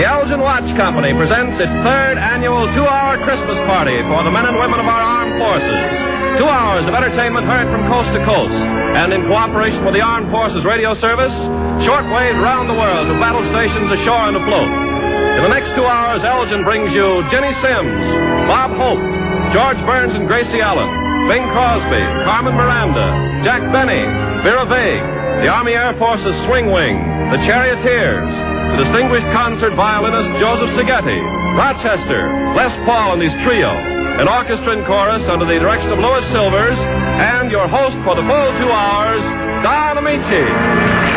The Elgin Watch Company presents its third annual 2-hour Christmas party for the men and women of our armed forces. 2 hours of entertainment heard from coast to coast. And in cooperation with the Armed Forces Radio Service, shortwave round the world to battle stations ashore and afloat. In the next 2 hours, Elgin brings you Ginny Simms, Bob Hope, George Burns and Gracie Allen, Bing Crosby, Carmen Miranda, Jack Benny, Vera Vague, the Army Air Force's Swing Wing, the Charioteers, the distinguished concert violinist Joseph Seghetti, Rochester, Les Paul and his trio, an orchestra and chorus under the direction of Louis Silvers, and your host for the full 2 hours, Don Amici.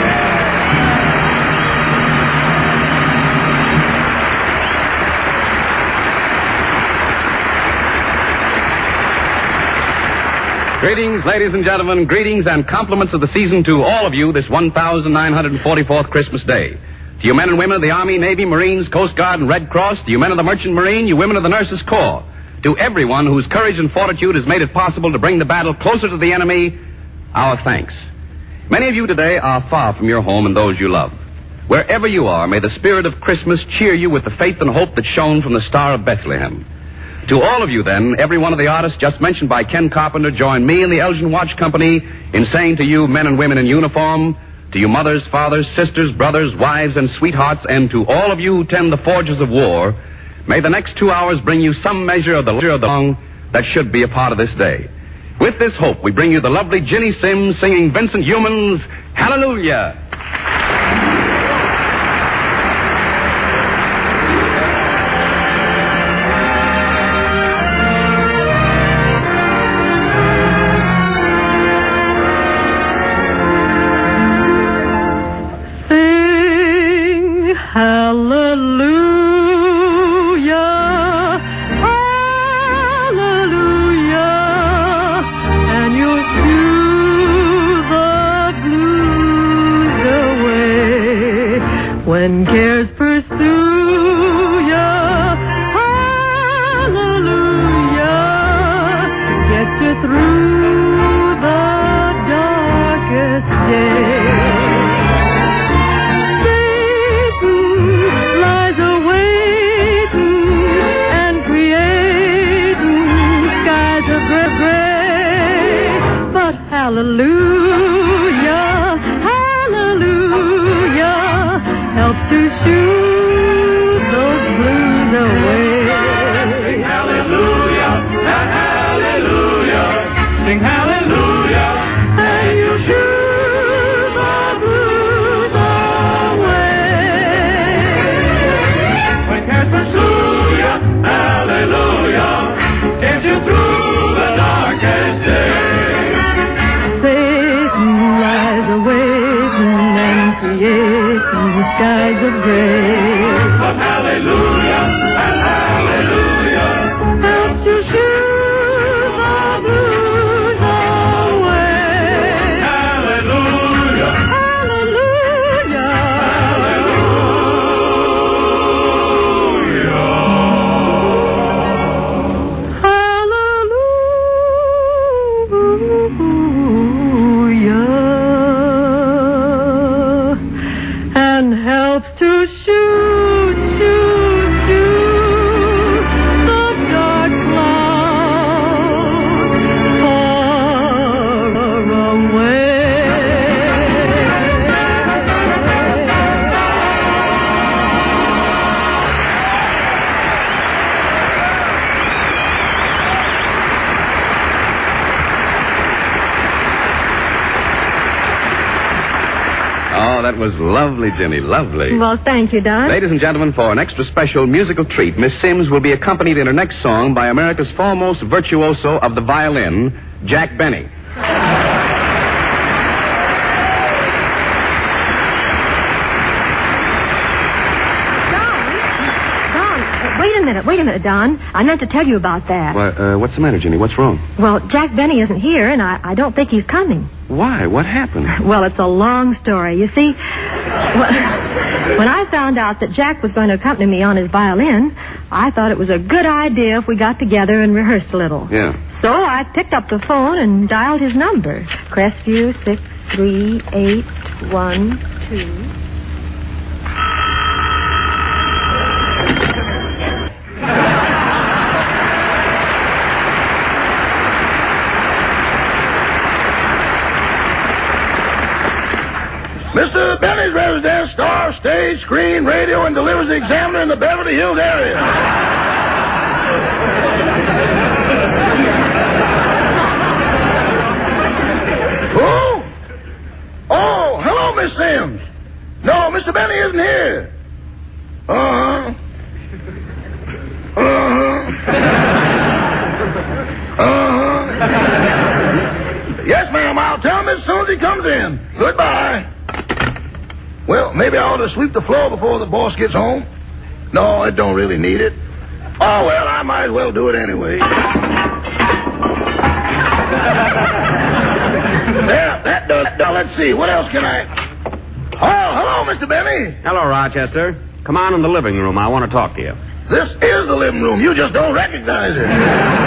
Greetings, ladies and gentlemen. Greetings and compliments of the season to all of you this 1,944th Christmas Day. To you men and women of the Army, Navy, Marines, Coast Guard, and Red Cross, to you men of the Merchant Marine, you women of the Nurses Corps, to everyone whose courage and fortitude has made it possible to bring the battle closer to the enemy, our thanks. Many of you today are far from your home and those you love. Wherever you are, may the spirit of Christmas cheer you with the faith and hope that shone from the Star of Bethlehem. To all of you, then, every one of the artists just mentioned by Ken Carpenter join me and the Elgin Watch Company in saying to you, men and women in uniform, to you mothers, fathers, sisters, brothers, wives, and sweethearts, and to all of you who tend the forges of war, may the next 2 hours bring you some measure of the song that should be a part of this day. With this hope, we bring you the lovely Ginny Simms singing Vincent Youmans' Hallelujah. When cares pursue ya, hallelujah, gets you through the darkest day. Satan lies awaiting and creating skies of gray, but hallelujah, helps to shoot those blues away. Sing hallelujah, hallelujah. Sing hallelujah, and you shoot the blues away. When cares pursue you, hallelujah, gets you through the darkest day. Satan lies awaiting and creating skies of gray. But hallelujah, and hallelujah, helps to shoot the blues away. Hallelujah, hallelujah, hallelujah, and helps to shoot the dark clouds far away. Oh, that was lovely, Ginny, lovely. Well, thank you, Don. Ladies and gentlemen, for an extra special musical treat, Miss Simms will be accompanied in her next song by America's foremost virtuoso of the violin, Jack Benny. Wait a minute, Don. I meant to tell you about that. Well, what's the matter, Ginny? What's wrong? Well, Jack Benny isn't here, and I don't think he's coming. Why? What happened? Well, it's a long story. You see, when I found out that Jack was going to accompany me on his violin, I thought it was a good idea if we got together and rehearsed a little. Yeah. So I picked up the phone and dialed his number. Crestview 63812. President, star, stage, screen, radio, and delivers the Examiner in the Beverly Hills area. Who? Oh, hello, Miss Sims. No, Mr. Benny isn't here. Uh-huh. Yes, ma'am, I'll tell him as soon as he comes in. Goodbye. Well, maybe I ought to sweep the floor before the boss gets home. No, it don't really need it. Oh, well, I might as well do it anyway. There, that does. Now, let's see. What else can I... Oh, hello, Mr. Benny. Hello, Rochester. Come on in the living room. I want to talk to you. This is the living room. You just don't recognize it.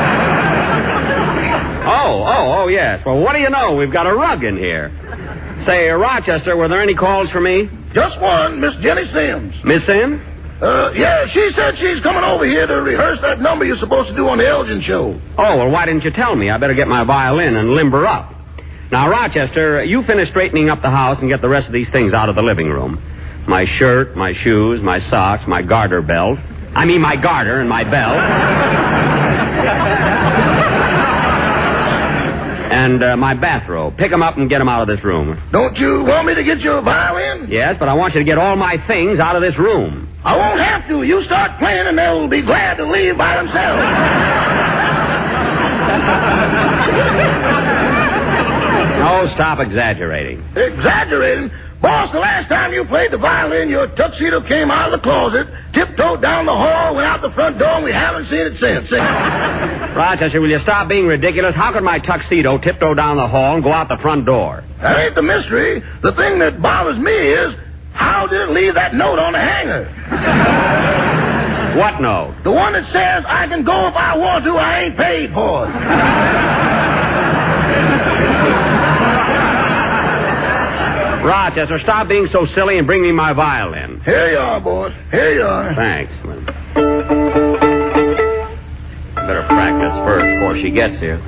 Oh, yes. Well, what do you know? We've got a rug in here. Say, Rochester, were there any calls for me? Just one, Miss Jenny Sims. Miss Sims? Yeah, she said she's coming over here to rehearse that number you're supposed to do on the Elgin show. Oh, well, why didn't you tell me? I better get my violin and limber up. Now, Rochester, you finish straightening up the house and get the rest of these things out of the living room. My shirt, my shoes, my socks, my garter belt. I mean, my garter and my belt. And my bathrobe. Pick them up and get them out of this room. Don't you want me to get your violin? Yes, but I want you to get all my things out of this room. I won't have to. You start playing and they'll be glad to leave by themselves. No, stop exaggerating. Exaggerating? Boss, the last time you played the violin, your tuxedo came out of the closet, tiptoed down the hall, went out the front door, and we haven't seen it since. Rochester, will you stop being ridiculous? How could my tuxedo tiptoe down the hall and go out the front door? That ain't the mystery. The thing that bothers me is, how did it leave that note on the hanger? What note? The one that says, I can go if I want to, I ain't paid for it. Rochester, stop being so silly and bring me my violin. Here you are, boss. Here you are. Thanks. Better practice first before she gets here.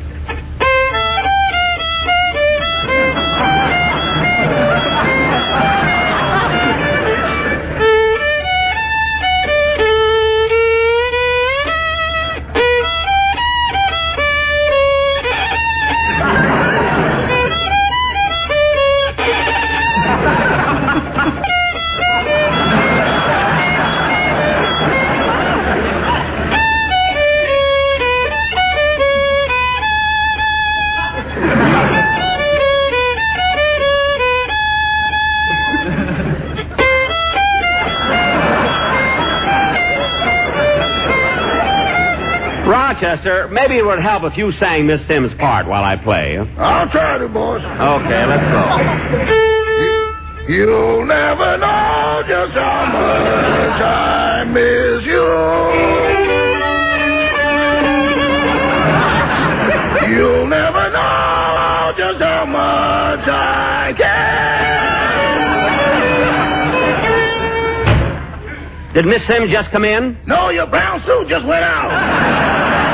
Rochester, maybe it would help if you sang Miss Sims' part while I play. I'll try to, boss. Okay, let's go. You'll never know just how much I miss you. You'll never know just how much I care. Did Miss Sims just come in? No, your brown suit just went out.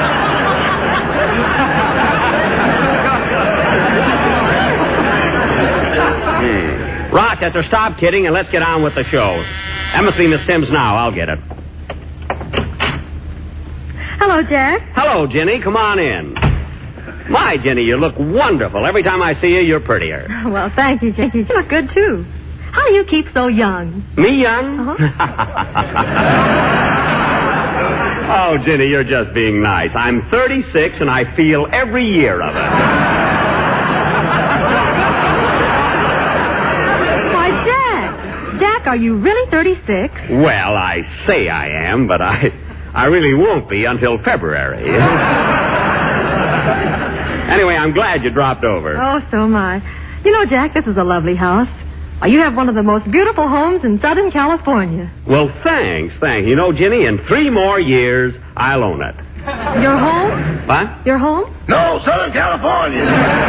Rochester, stop kidding and let's get on with the show. That must be Miss Sims now. I'll get it. Hello, Jack. Hello, Jenny. Come on in. My, Jenny, you look wonderful. Every time I see you, you're prettier. Well, thank you, Jack. You look good, too. How do you keep so young? Me young? Oh, Jenny, you're just being nice. I'm 36, and I feel every year of it. Why, Jack, are you really 36? Well, I say I am, but I really won't be until February. Anyway, I'm glad you dropped over. Oh, so am I. You know, Jack, this is a lovely house. You have one of the most beautiful homes in Southern California. Well, thanks. You know, Jenny, in 3 more years, I'll own it. Your home? What? Your home? No, Southern California.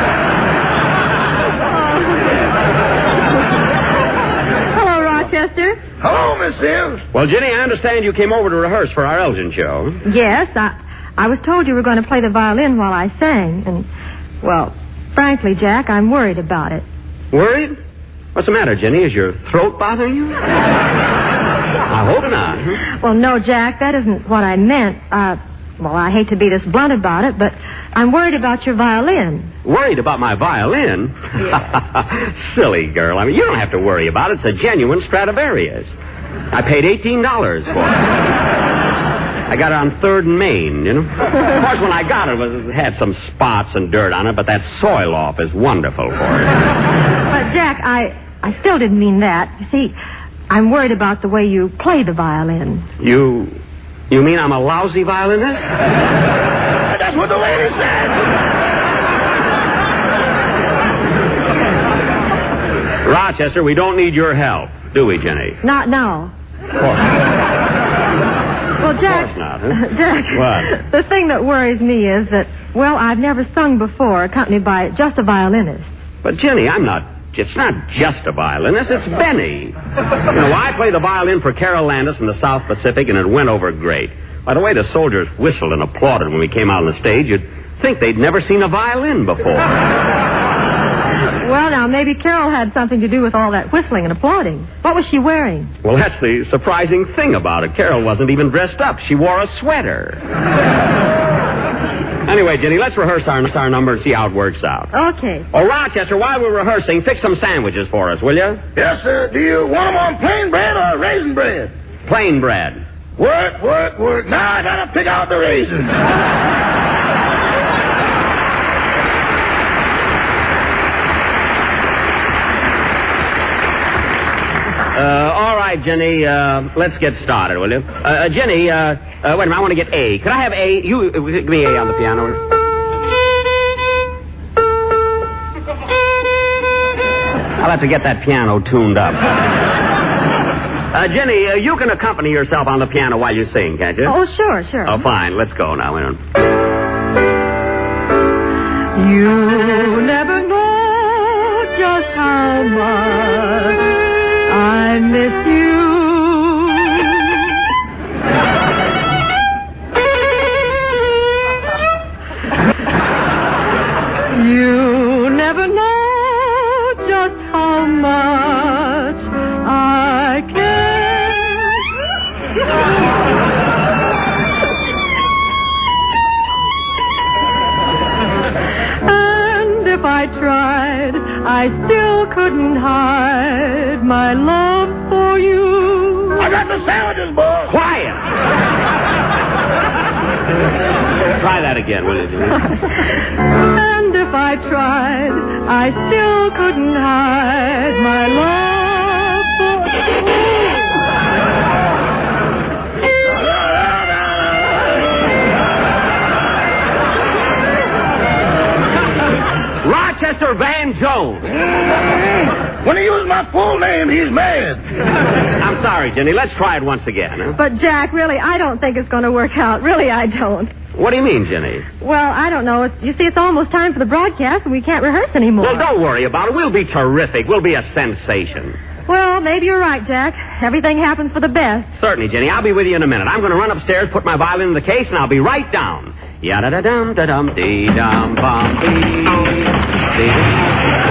Hello, Rochester. Hello, Miss Sims. Well, Jenny, I understand you came over to rehearse for our Elgin show. Yes, I was told you were going to play the violin while I sang. And, well, frankly, Jack, I'm worried about it. Worried? What's the matter, Jenny? Is your throat bothering you? I hope not. Well, no, Jack, that isn't what I meant. Well, I hate to be this blunt about it, but I'm worried about your violin. Worried about my violin? Yeah. Silly girl. I mean, you don't have to worry about it. It's a genuine Stradivarius. I paid $18 for it. I got it on 3rd and Main, you know. Of course, when I got it, it had some spots and dirt on it, but that soil off is wonderful for it. But, Jack, I still didn't mean that. You see, I'm worried about the way you play the violin. You mean I'm a lousy violinist? That's what the lady said. Rochester, we don't need your help, do we, Jenny? Not now. Well, Jack, of course not, huh? Jack, What? The thing that worries me is that, well, I've never sung before accompanied by just a violinist. But, Jenny, it's not just a violinist, it's Benny. You know, I play the violin for Carol Landis in the South Pacific, and it went over great. By the way, the soldiers whistled and applauded when we came out on the stage. You'd think they'd never seen a violin before. Well, now, maybe Carol had something to do with all that whistling and applauding. What was she wearing? Well, that's the surprising thing about it. Carol wasn't even dressed up. She wore a sweater. Anyway, Jenny, let's rehearse our number and see how it works out. Okay. Oh, Rochester, while we're rehearsing, fix some sandwiches for us, will you? Yes, sir. Do you want them on plain bread or raisin bread? Plain bread. Work. Now I gotta pick out the raisins. All right, Jenny, let's get started, will you? Jenny, wait a minute, I want to get A. Could I have A? You, give me A on the piano. I'll have to get that piano tuned up. Jenny, you can accompany yourself on the piano while you sing, can't you? Oh, sure. Oh, fine. Let's go now. You never know just how much I miss you. You never know just how much I care. And if I tried, I still couldn't hide my love for you. I got the sandwiches, boy. Quiet! Try that again, will you? And if I tried, I still couldn't hide my love for you. Rochester Van Jones. When he uses my full name, he's mad. I'm sorry, Jenny. Let's try it once again, huh? But, Jack, really, I don't think it's going to work out. Really, I don't. What do you mean, Jenny? Well, I don't know. You see, it's almost time for the broadcast, and we can't rehearse anymore. Well, don't worry about it. We'll be terrific. We'll be a sensation. Well, maybe you're right, Jack. Everything happens for the best. Certainly, Jenny. I'll be with you in a minute. I'm going to run upstairs, put my violin in the case, and I'll be right down. Yada-da-dum-da-dum-dee-dum-bum-dee-dee.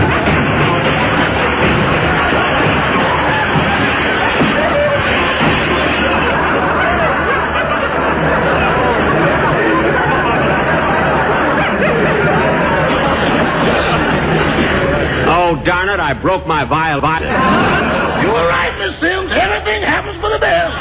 Darn it, I broke my violin. You were right, Miss Sims. Everything happens for the best.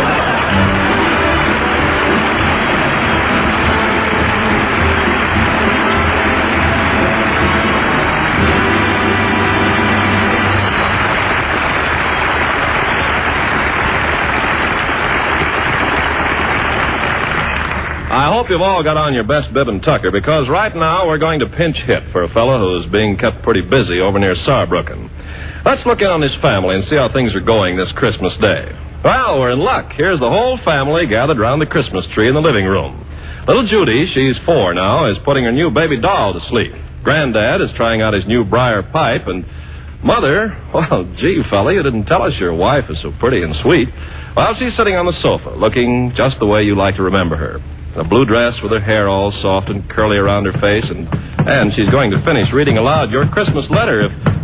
I hope you've all got on your best bib and tucker, because right now we're going to pinch hit for a fellow who's being kept pretty busy over near Saarbrücken. Let's look in on his family and see how things are going this Christmas Day. Well, we're in luck. Here's the whole family gathered around the Christmas tree in the living room. Little Judy, she's 4 now, is putting her new baby doll to sleep. Granddad is trying out his new briar pipe, and Mother, well, gee, fella, you didn't tell us your wife is so pretty and sweet. Well, she's sitting on the sofa, looking just the way you like to remember her. A blue dress with her hair all soft and curly around her face, and she's going to finish reading aloud your Christmas letter if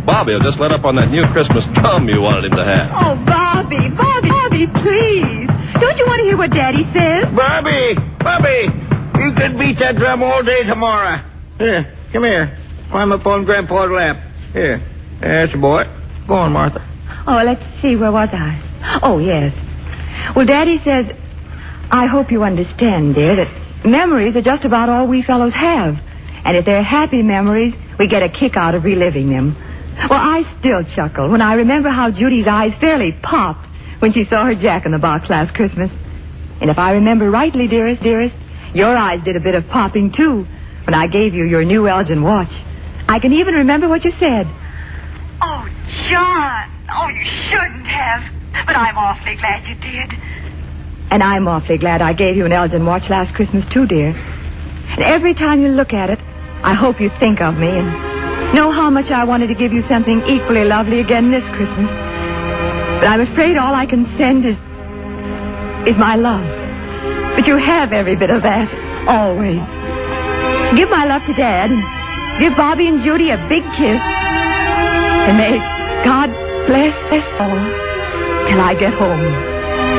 Bobby will just let up on that new Christmas drum you wanted him to have. Oh, Bobby, please. Don't you want to hear what Daddy says? Bobby, you could beat that drum all day tomorrow. Here, come here. Climb up on Grandpa's lap. Here. That's a boy. Go on, Martha. Oh, let's see. Where was I? Oh, yes. Well, Daddy says, I hope you understand, dear, that memories are just about all we fellows have. And if they're happy memories, we get a kick out of reliving them. Well, I still chuckle when I remember how Judy's eyes fairly popped when she saw her Jack-in-the-Box last Christmas. And if I remember rightly, dearest, your eyes did a bit of popping, too, when I gave you your new Elgin watch. I can even remember what you said. Oh, John. Oh, you shouldn't have. But I'm awfully glad you did. And I'm awfully glad I gave you an Elgin watch last Christmas, too, dear. And every time you look at it, I hope you think of me and know how much I wanted to give you something equally lovely again this Christmas. But I'm afraid all I can send is my love. But you have every bit of that, always. Give my love to Dad, and give Bobby and Judy a big kiss. And may God bless us all till I get home.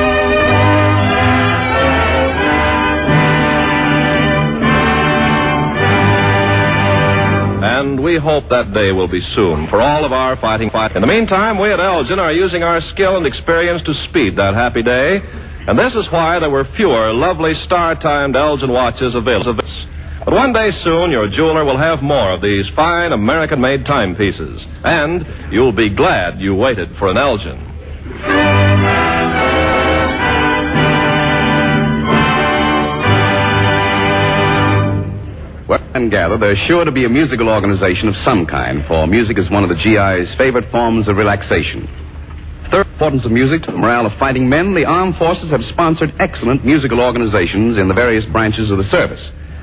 And we hope that day will be soon for all of our fighting. In the meantime, we at Elgin are using our skill and experience to speed that happy day. And this is why there were fewer lovely star-timed Elgin watches available. But one day soon, your jeweler will have more of these fine American-made timepieces. And you'll be glad you waited for an Elgin. Well, and gather, there's sure to be a musical organization of some kind, for music is one of the GI's favorite forms of relaxation. Third importance of music to the morale of fighting men, the armed forces have sponsored excellent musical organizations in the various branches of the service.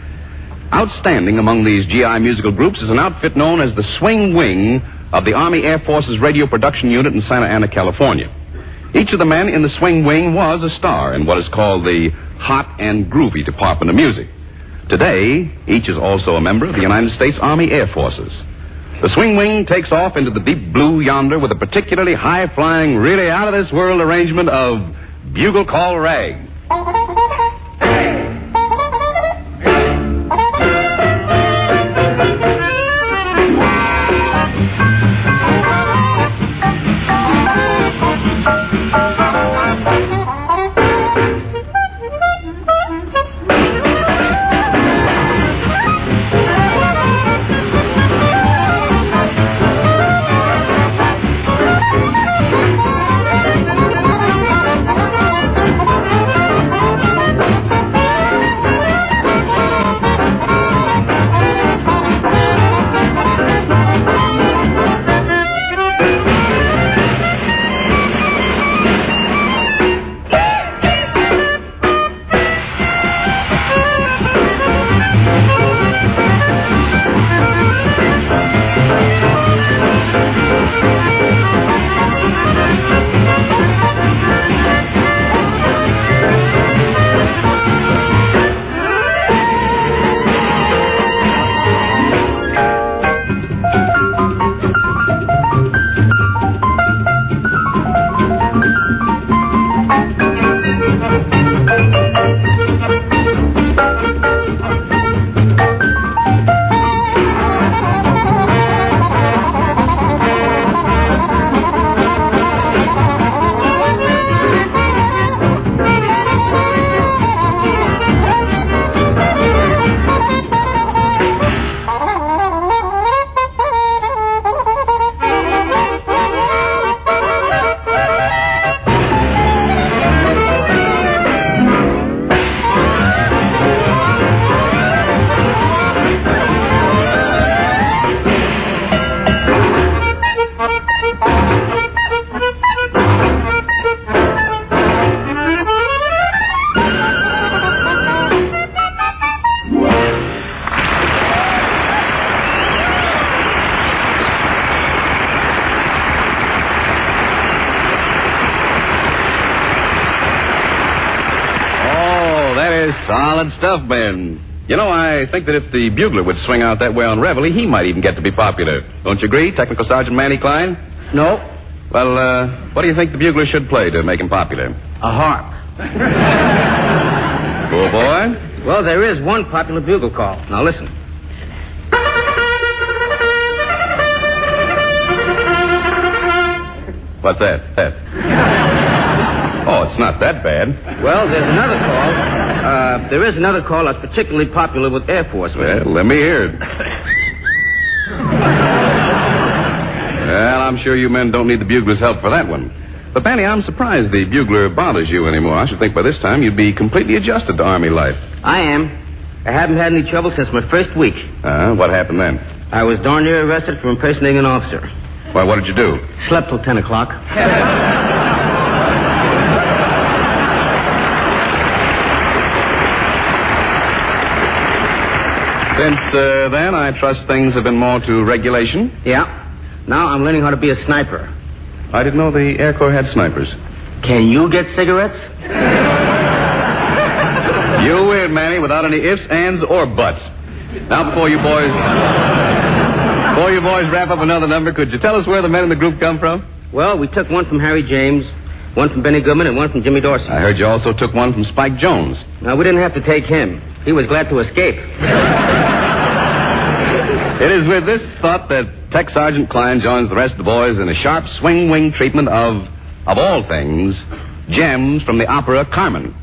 Outstanding among these GI musical groups is an outfit known as the Swing Wing of the Army Air Force's Radio Production Unit in Santa Ana, California. Each of the men in the Swing Wing was a star in what is called the hot and groovy department of music. Today, each is also a member of the United States Army Air Forces. The Swing Wing takes off into the deep blue yonder with a particularly high-flying, really out-of-this-world arrangement of Bugle Call Rag. Solid stuff, Ben. You know, I think that if the bugler would swing out that way on Reveille, he might even get to be popular. Don't you agree, Technical Sergeant Manny Klein? No. Well, what do you think the bugler should play to make him popular? A harp. Cool boy. Well, there is one popular bugle call. Now, listen. What's that? Oh, it's not that bad. Well, there's another call. There is another call that's particularly popular with Air Force men. Well, let me hear it. Well, I'm sure you men don't need the bugler's help for that one. But, Benny, I'm surprised the bugler bothers you anymore. I should think by this time you'd be completely adjusted to Army life. I am. I haven't had any trouble since my first week. What happened then? I was darn near arrested for impersonating an officer. Why, what did you do? Slept till 10 o'clock. Since then, I trust things have been more to regulation? Yeah. Now I'm learning how to be a sniper. I didn't know the Air Corps had snipers. Can you get cigarettes? You weird, Manny, without any ifs, ands, or buts. Now, before you boys wrap up another number, could you tell us where the men in the group come from? Well, we took one from Harry James, one from Benny Goodman, and one from Jimmy Dorsey. I heard you also took one from Spike Jones. No, we didn't have to take him. He was glad to escape. It is with this thought that Tech Sergeant Klein joins the rest of the boys in a sharp swing-wing treatment of all things, gems from the opera Carmen.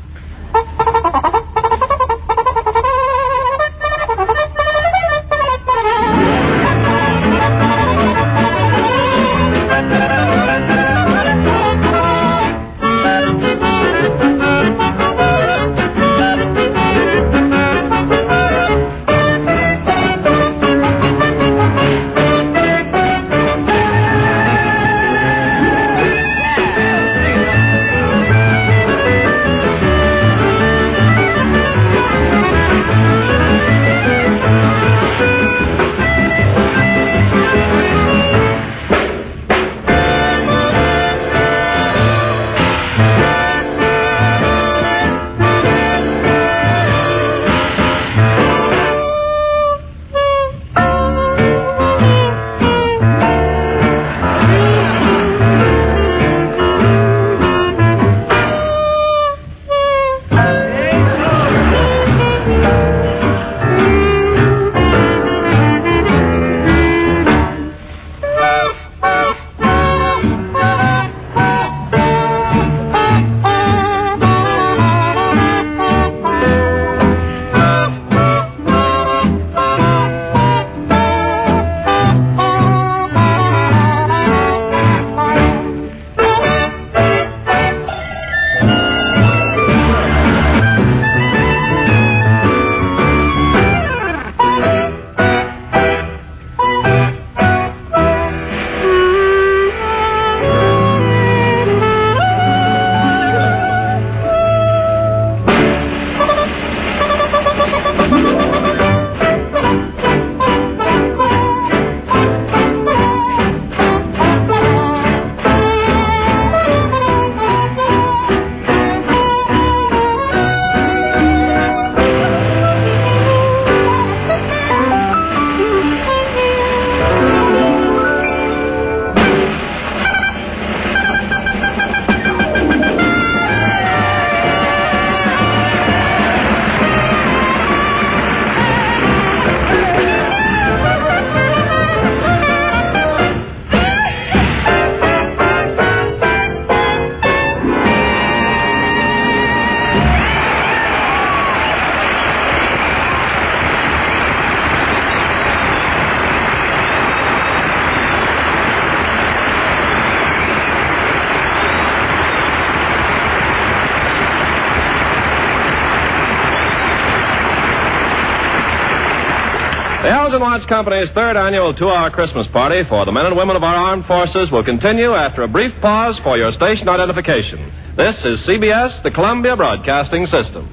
The Elgin Watch Company's third annual two-hour Christmas party for the men and women of our armed forces will continue after a brief pause for your station identification. This is CBS, the Columbia Broadcasting System.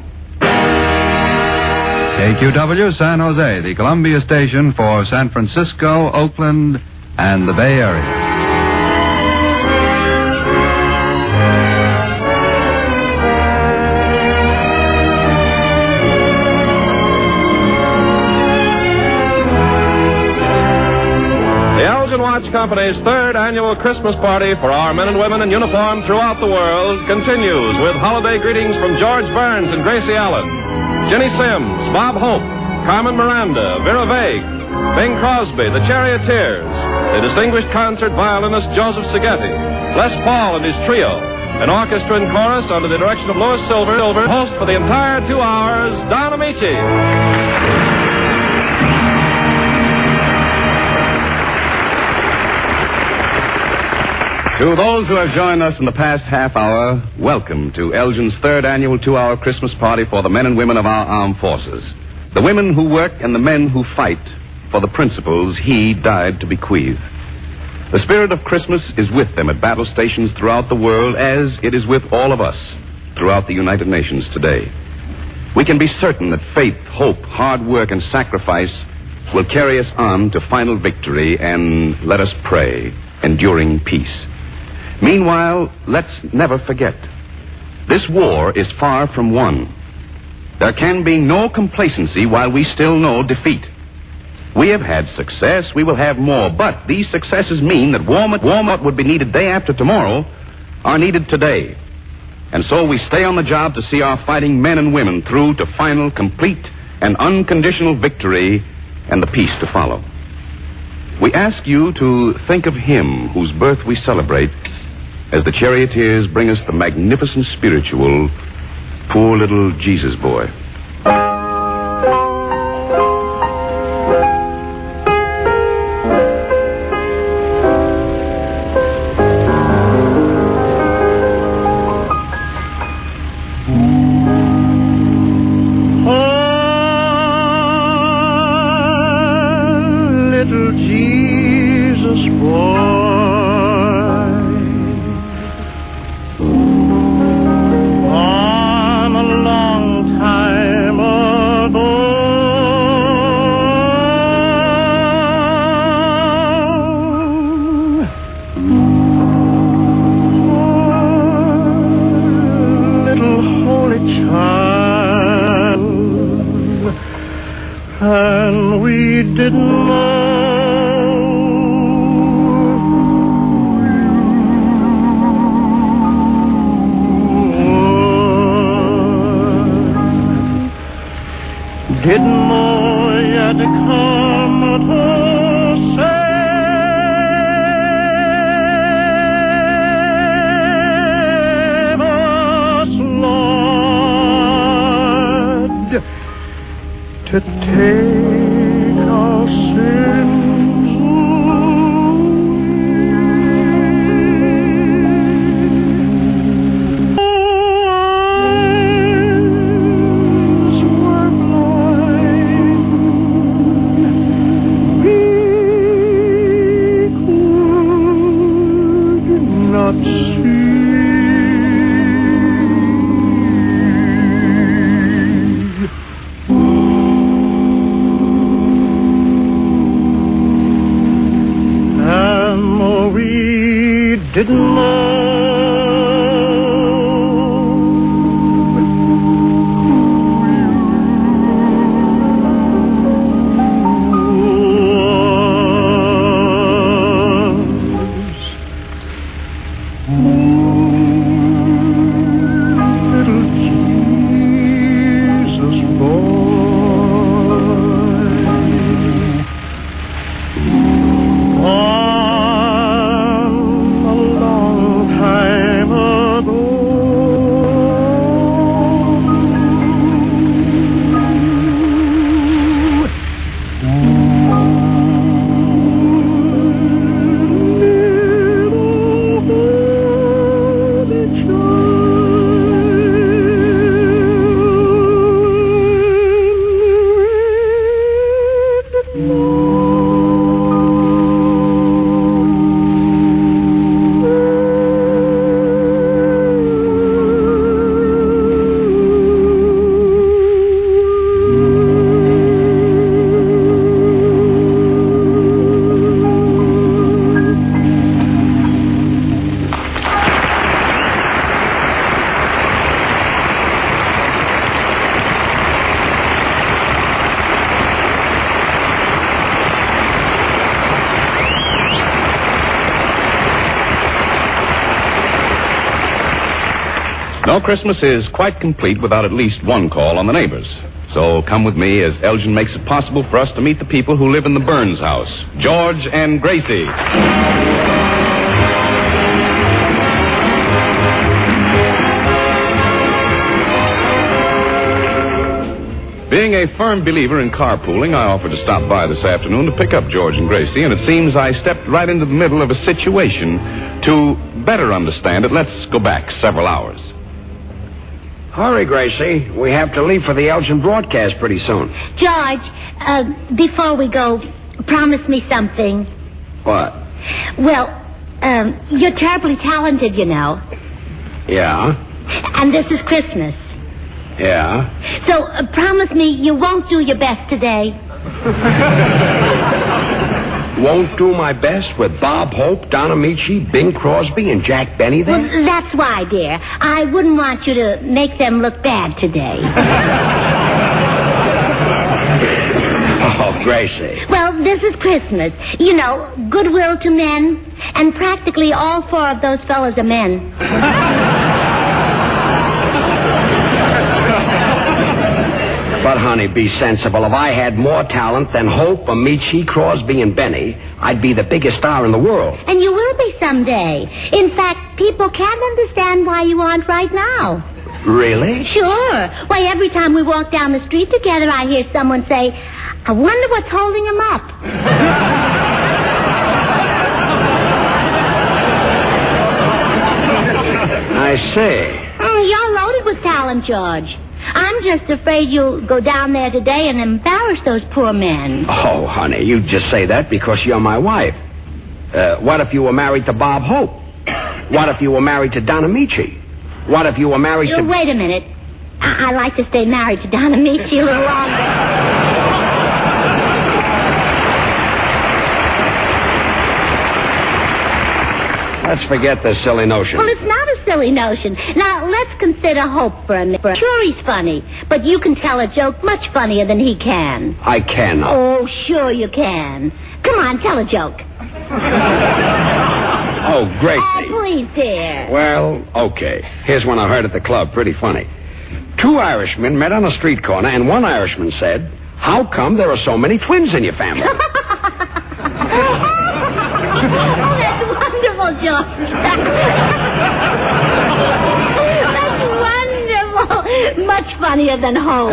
KQW San Jose, the Columbia station for San Francisco, Oakland, and the Bay Area. Company's third annual Christmas party for our men and women in uniform throughout the world continues with holiday greetings from George Burns and Gracie Allen, Jenny Sims, Bob Hope, Carmen Miranda, Vera Vague, Bing Crosby, the Charioteers, the distinguished concert violinist Joseph Seghetti, Les Paul and his trio, an orchestra and chorus under the direction of Louis Silver, host for the entire 2 hours, Don Amici. To those who have joined us in the past half hour, welcome to Elgin's third annual 2-hour Christmas party for the men and women of our armed forces. The women who work and the men who fight for the principles he died to bequeath. The spirit of Christmas is with them at battle stations throughout the world, as it is with all of us throughout the United Nations today. We can be certain that faith, hope, hard work, and sacrifice will carry us on to final victory and, let us pray, enduring peace. Meanwhile, let's never forget, this war is far from won. There can be no complacency while we still know defeat. We have had success, we will have more, but these successes mean that what would be needed day after tomorrow are needed today. And so we stay on the job to see our fighting men and women through to final, complete, and unconditional victory and the peace to follow. We ask you to think of him whose birth we celebrate as the Charioteers bring us the magnificent spiritual Poor Little Jesus Boy. And we didn't know didn't know yet to come to save us, Lord, to take our sins away. Eyes were blind, we could not see. No Christmas is quite complete without at least one call on the neighbors. So come with me as Elgin makes it possible for us to meet the people who live in the Burns house. George and Gracie. Being a firm believer in carpooling, I offered to stop by this afternoon to pick up George and Gracie, and it seems I stepped right into the middle of a situation. To better understand it, let's go back several hours. Hurry, Gracie. We have to leave for the Elgin broadcast pretty soon. George, before we go, promise me something. What? Well, you're terribly talented, you know. Yeah? And this is Christmas. Yeah? So promise me you won't do your best today. Won't do my best with Bob Hope, Don Amici, Bing Crosby, and Jack Benny there? Well, that's why, dear. I wouldn't want you to make them look bad today. Oh, Gracie. Well, this is Christmas. You know, goodwill to men. And practically all four of those fellas are men. But, honey, be sensible. If I had more talent than Hope, Amici, Crosby, and Benny, I'd be the biggest star in the world. And you will be someday. In fact, people can't understand why you aren't right now. Really? Sure. Why, every time we walk down the street together, I hear someone say, I wonder what's holding him up. I see. You're loaded with talent, George. I'm just afraid you'll go down there today and embarrass those poor men. Oh, honey, you just say that because you're my wife. What if you were married to Bob Hope? What if you were married to Don Amici? What if you were married to... Wait a minute. I'd like to stay married to Don Amici a little longer. Let's forget this silly notion. Well, it's not a silly notion. Now, let's consider Hope for a minute. Sure, he's funny, but you can tell a joke much funnier than he can. I cannot. Oh, sure you can. Come on, tell a joke. Oh, Gracie. Oh, please, dear. Well, okay. Here's one I heard at the club. Pretty funny. Two Irishmen met on a street corner, and one Irishman said, how come there are so many twins in your family? Oh, that's wonderful, George. That's wonderful. Much funnier than Hope.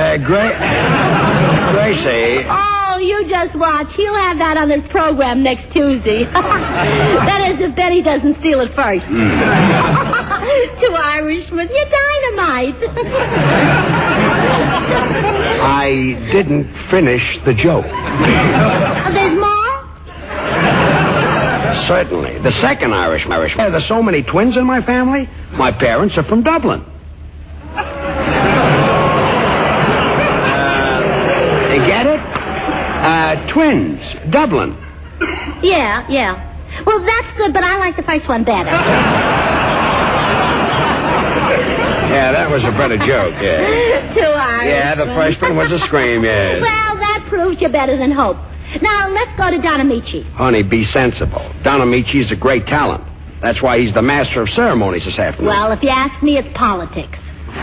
Gracie. Oh, you just watch. He'll have that on his program next Tuesday. That is, if Betty doesn't steal it first. Two Irishmen. You're dynamite. I didn't finish the joke. There's more? Certainly. The second Irishman. There's so many twins in my family. My parents are from Dublin. You get it? Twins. Dublin. Yeah. Well, that's good, but I like the first one better. Yeah, that was a better joke, yeah. Two Irishmen. Yeah, the first one was a scream, yes. Well, that proves you're better than Hope. Now, let's go to Don Amici. Honey, be sensible. Don Amici is a great talent. That's why he's the master of ceremonies this afternoon. Well, if you ask me, it's politics.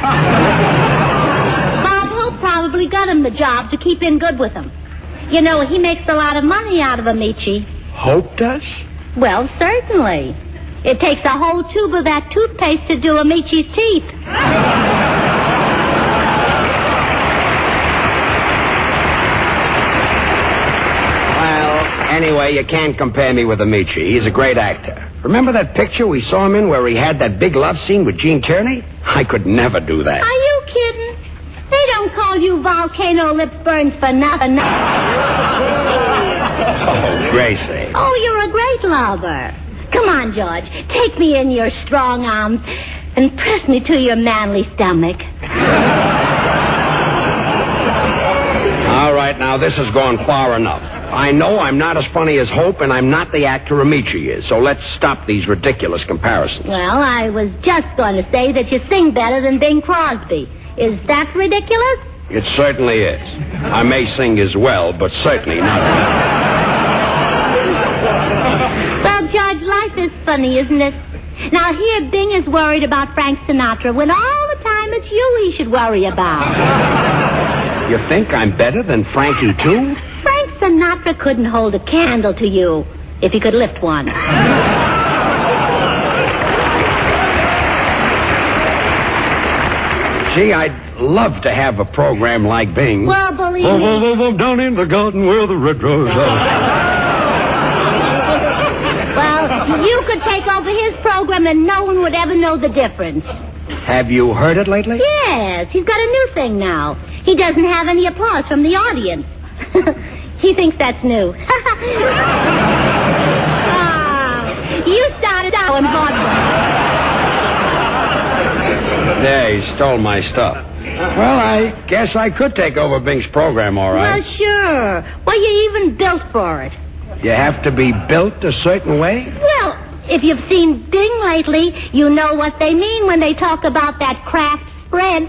Bob Hope probably got him the job to keep in good with him. You know, he makes a lot of money out of Amici. Hope does? Well, certainly. It takes a whole tube of that toothpaste to do Amici's teeth. Anyway, you can't compare me with Amici. He's a great actor. Remember that picture we saw him in where he had that big love scene with Gene Tierney? I could never do that. Are you kidding? They don't call you Volcano Lips Burns for nothing. Oh, Gracie. Oh, you're a great lover. Come on, George. Take me in your strong arms and press me to your manly stomach. All right, now this has gone far enough. I know I'm not as funny as Hope, and I'm not the actor Amici is, so let's stop these ridiculous comparisons. Well, I was just going to say that you sing better than Bing Crosby. Is that ridiculous? It certainly is. I may sing as well, but certainly not. Well, George, life is funny, isn't it? Now, here Bing is worried about Frank Sinatra when all it's you he should worry about. You think I'm better than Frankie, too? Frank Sinatra couldn't hold a candle to you if he could lift one. Gee, I'd love to have a program like Bing. Well, believe me. Down in the garden where the red rose Well, you could take over his program and no one would ever know the difference. Have you heard it lately? Yes, he's got a new thing now. He doesn't have any applause from the audience. He thinks that's new. You started out and bought. Yeah, he stole my stuff. Well, I guess I could take over Bing's program, all right. Well, sure. Well, you even built for it. You have to be built a certain way? Well, if you've seen Bing lately, you know what they mean when they talk about that Kraft spread.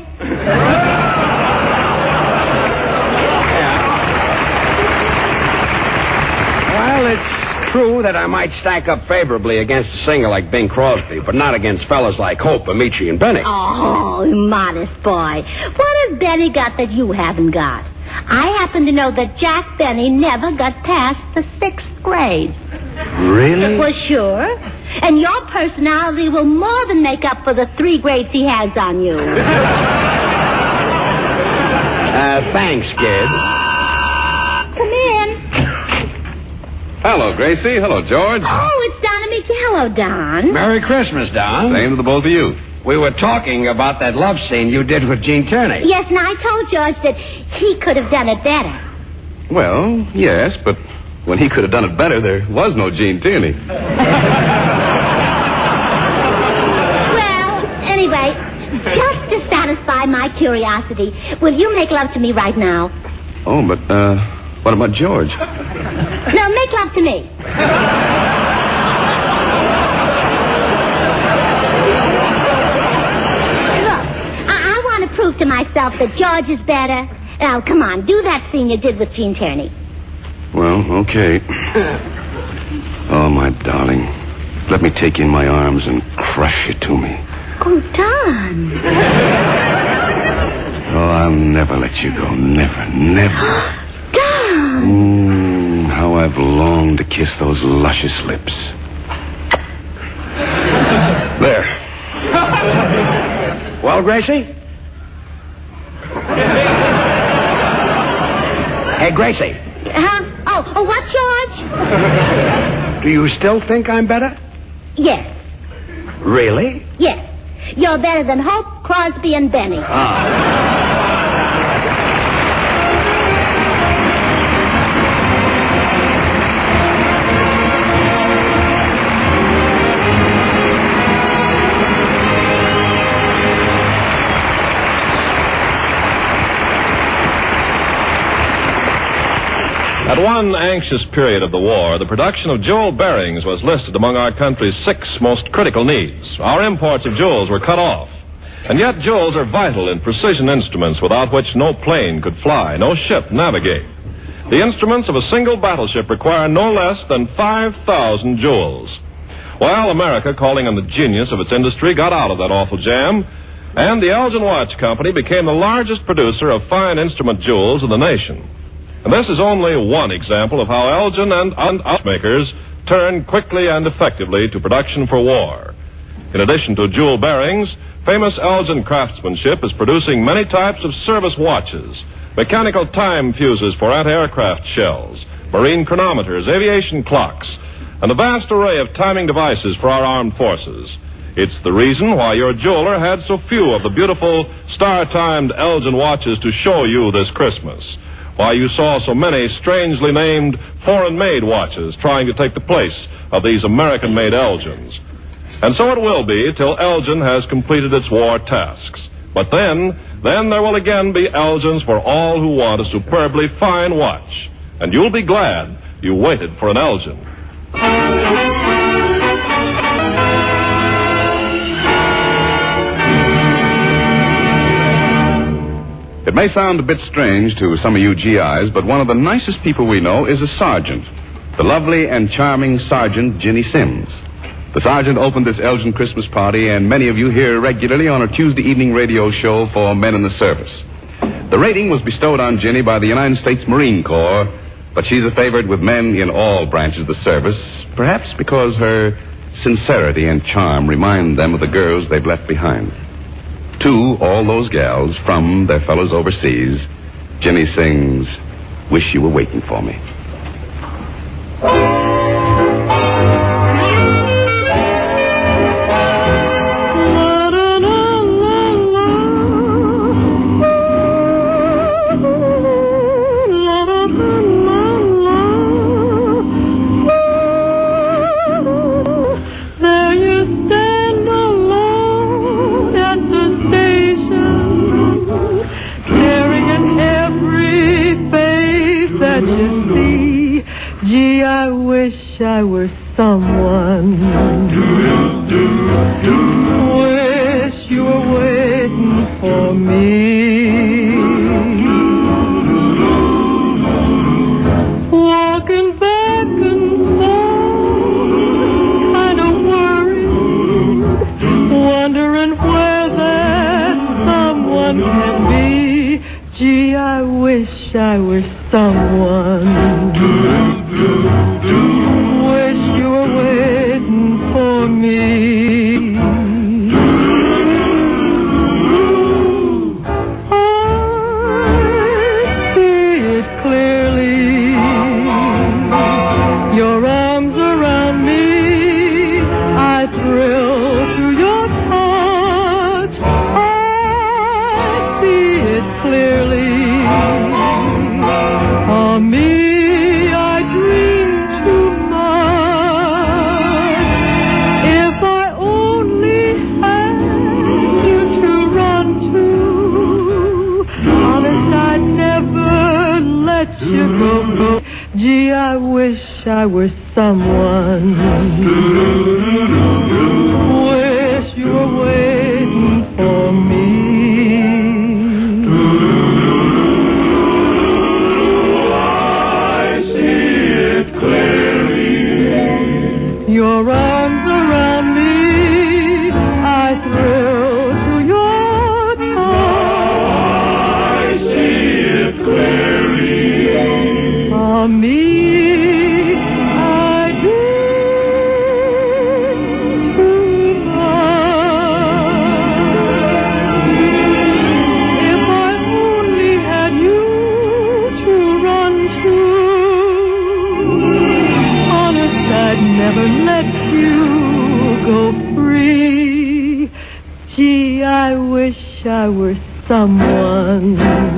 Well, it's true that I might stack up favorably against a singer like Bing Crosby, but not against fellas like Hope, Amici, and Benny. Oh, modest boy. What has Benny got that you haven't got? I happen to know that Jack Benny never got past the 6th grade. Really? Well, sure. And your personality will more than make up for the 3 grades he has on you. Thanks, kid. Come in. Hello, Gracie. Hello, George. Oh, it's Don Amici. Hello, Don. Merry Christmas, Don. Same to the both of you. We were talking about that love scene you did with Gene Tierney. Yes, and I told George that he could have done it better. Well, yes, but when he could have done it better, there was no Gene Tierney. Well, anyway, just to satisfy my curiosity, will you make love to me right now? Oh, but, what about George? No, make love to me. Prove to myself that George is better. Now, come on, do that thing you did with Gene Tierney. Well, okay. Oh, my darling. Let me take you in my arms and crush you to me. Oh, Don. Oh, I'll never let you go. Never, never. Don. How I've longed to kiss those luscious lips. There. Well, Gracie? Hey, Gracie. Huh? Oh, what, George? Do you still think I'm better? Yes. Really? Yes. You're better than Hope, Crosby, and Benny. At one anxious period of the war, the production of jewel bearings was listed among our country's 6 most critical needs. Our imports of jewels were cut off. And yet jewels are vital in precision instruments without which no plane could fly, no ship navigate. The instruments of a single battleship require no less than 5,000 jewels. Well, America, calling on the genius of its industry, got out of that awful jam, and the Elgin Watch Company became the largest producer of fine instrument jewels in the nation. And this is only one example of how Elgin and watchmakers turn quickly and effectively to production for war. In addition to jewel bearings, famous Elgin craftsmanship is producing many types of service watches, mechanical time fuses for anti-aircraft shells, marine chronometers, aviation clocks, and a vast array of timing devices for our armed forces. It's the reason why your jeweler had so few of the beautiful star-timed Elgin watches to show you this Christmas. Why you saw so many strangely named foreign-made watches trying to take the place of these American-made Elgins. And so it will be till Elgin has completed its war tasks. But then there will again be Elgins for all who want a superbly fine watch. And you'll be glad you waited for an Elgin. It may sound a bit strange to some of you GIs, but one of the nicest people we know is a sergeant, the lovely and charming Sergeant Ginny Sims. The sergeant opened this Elgin Christmas party, and many of you hear regularly on a Tuesday evening radio show for men in the service. The rating was bestowed on Ginny by the United States Marine Corps, but she's a favorite with men in all branches of the service, perhaps because her sincerity and charm remind them of the girls they've left behind. To all those gals from their fellows overseas, Ginny sings, "Wish You Were Waiting for Me." I were someone. Wish you were waiting for me. Walking back and forth, kind of worried, wondering where that someone can be. Gee, I wish I were someone. Gee, I wish I were someone. Wish you were waiting for me. I see it clearly. Your arms around me, I thrill to your touch. I see it clearly. For me, I dream tonight. If I only had you to run to, honest, I'd never let you go free. Gee, I wish I were someone.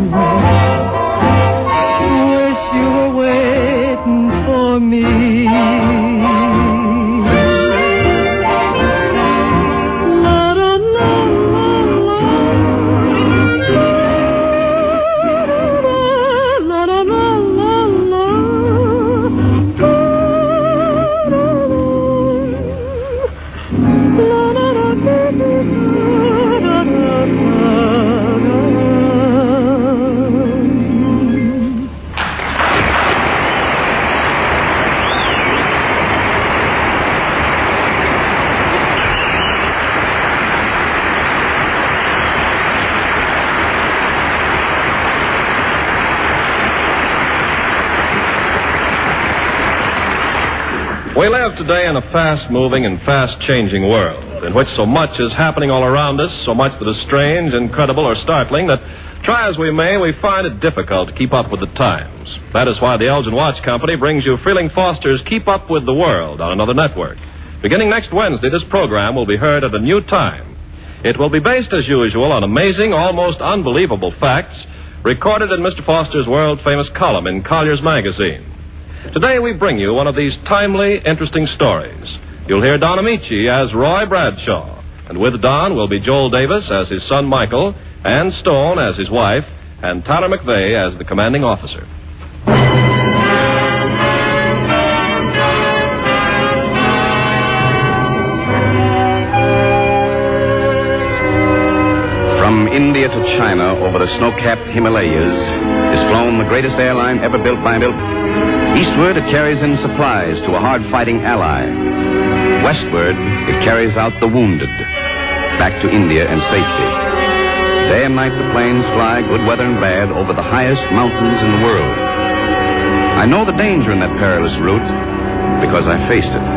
You were waiting for me. La la la la la. La la la la la. La la la We live today in a fast-moving and fast-changing world in which so much is happening all around us, so much that is strange, incredible, or startling that, try as we may, we find it difficult to keep up with the times. That is why the Elgin Watch Company brings you Freeling Foster's Keep Up with the World on another network. Beginning next Wednesday, this program will be heard at a new time. It will be based, as usual, on amazing, almost unbelievable facts recorded in Mr. Foster's world-famous column in Collier's Magazine. Today we bring you one of these timely, interesting stories. You'll hear Don Amici as Roy Bradshaw, and with Don will be Joel Davis as his son Michael, Ann Stone as his wife, and Tyler McVeigh as the commanding officer. From India to China, over the snow-capped Himalayas, is flown the greatest airline ever built by Eastward, it carries in supplies to a hard-fighting ally. westward, it carries out the wounded back to India and safety. Day and night, the planes fly, good weather and bad, over the highest mountains in the world. I know the danger in that perilous route because I faced it.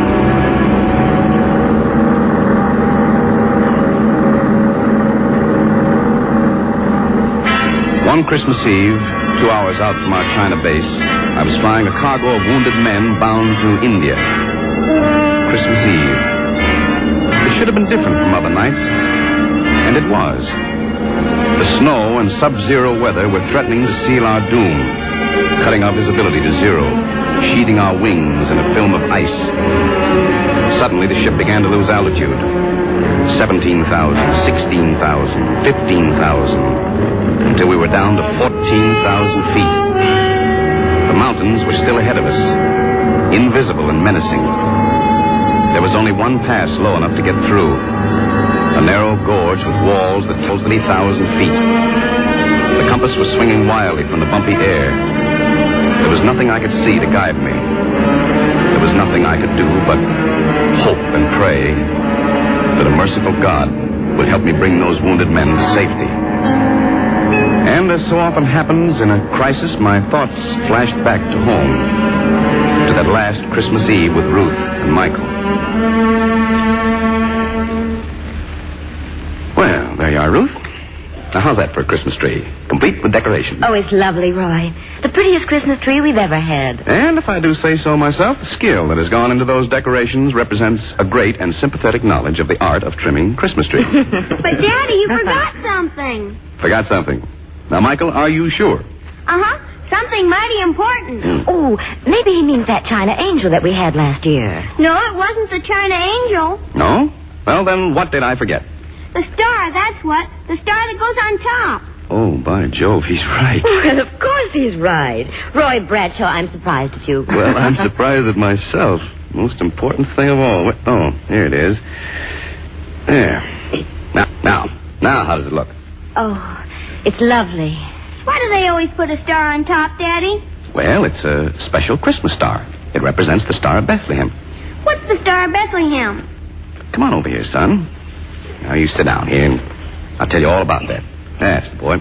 One Christmas Eve, 2 hours out from our China base, I was flying a cargo of wounded men bound to India. Christmas Eve. It should have been different from other nights, and it was. The snow and sub-zero weather were threatening to seal our doom, cutting our visibility to zero, sheathing our wings in a film of ice. Suddenly, the ship began to lose altitude. 17,000, 16,000, 15,000, until we were down to 14,000 feet. The mountains were still ahead of us, invisible and menacing. There was only one pass low enough to get through, a narrow gorge with walls that closed 3,000 feet. The compass was swinging wildly from the bumpy air. There was nothing I could see to guide me. There was nothing I could do but hope and pray that a merciful God would help me bring those wounded men to safety. And as so often happens in a crisis, my thoughts flashed back to home, to that last Christmas Eve with Ruth and Michael. Well, there you are, Ruth. Now, how's that for a Christmas tree? Complete with decorations. Oh, it's lovely, Roy. The prettiest Christmas tree we've ever had. And if I do say so myself, the skill that has gone into those decorations represents a great and sympathetic knowledge of the art of trimming Christmas trees. But, Daddy, you forgot something. Forgot something. Now, Michael, are you sure? Uh-huh. Something mighty important. Oh, maybe he means that China angel that we had last year. No, it wasn't the China angel. No? Well, then what did I forget? The star, that's what. The star that goes on top. Oh, by Jove, he's right. Well, of course he's right. Roy Bradshaw, I'm surprised at you. Well, I'm surprised at myself. Most important thing of all. Oh, here it is. There. Now, how does it look? Oh, it's lovely. Why do they always put a star on top, Daddy? Well, it's a special Christmas star. It represents the Star of Bethlehem. What's the Star of Bethlehem? Come on over here, son. Now, you sit down here, and I'll tell you all about that. That's the boy.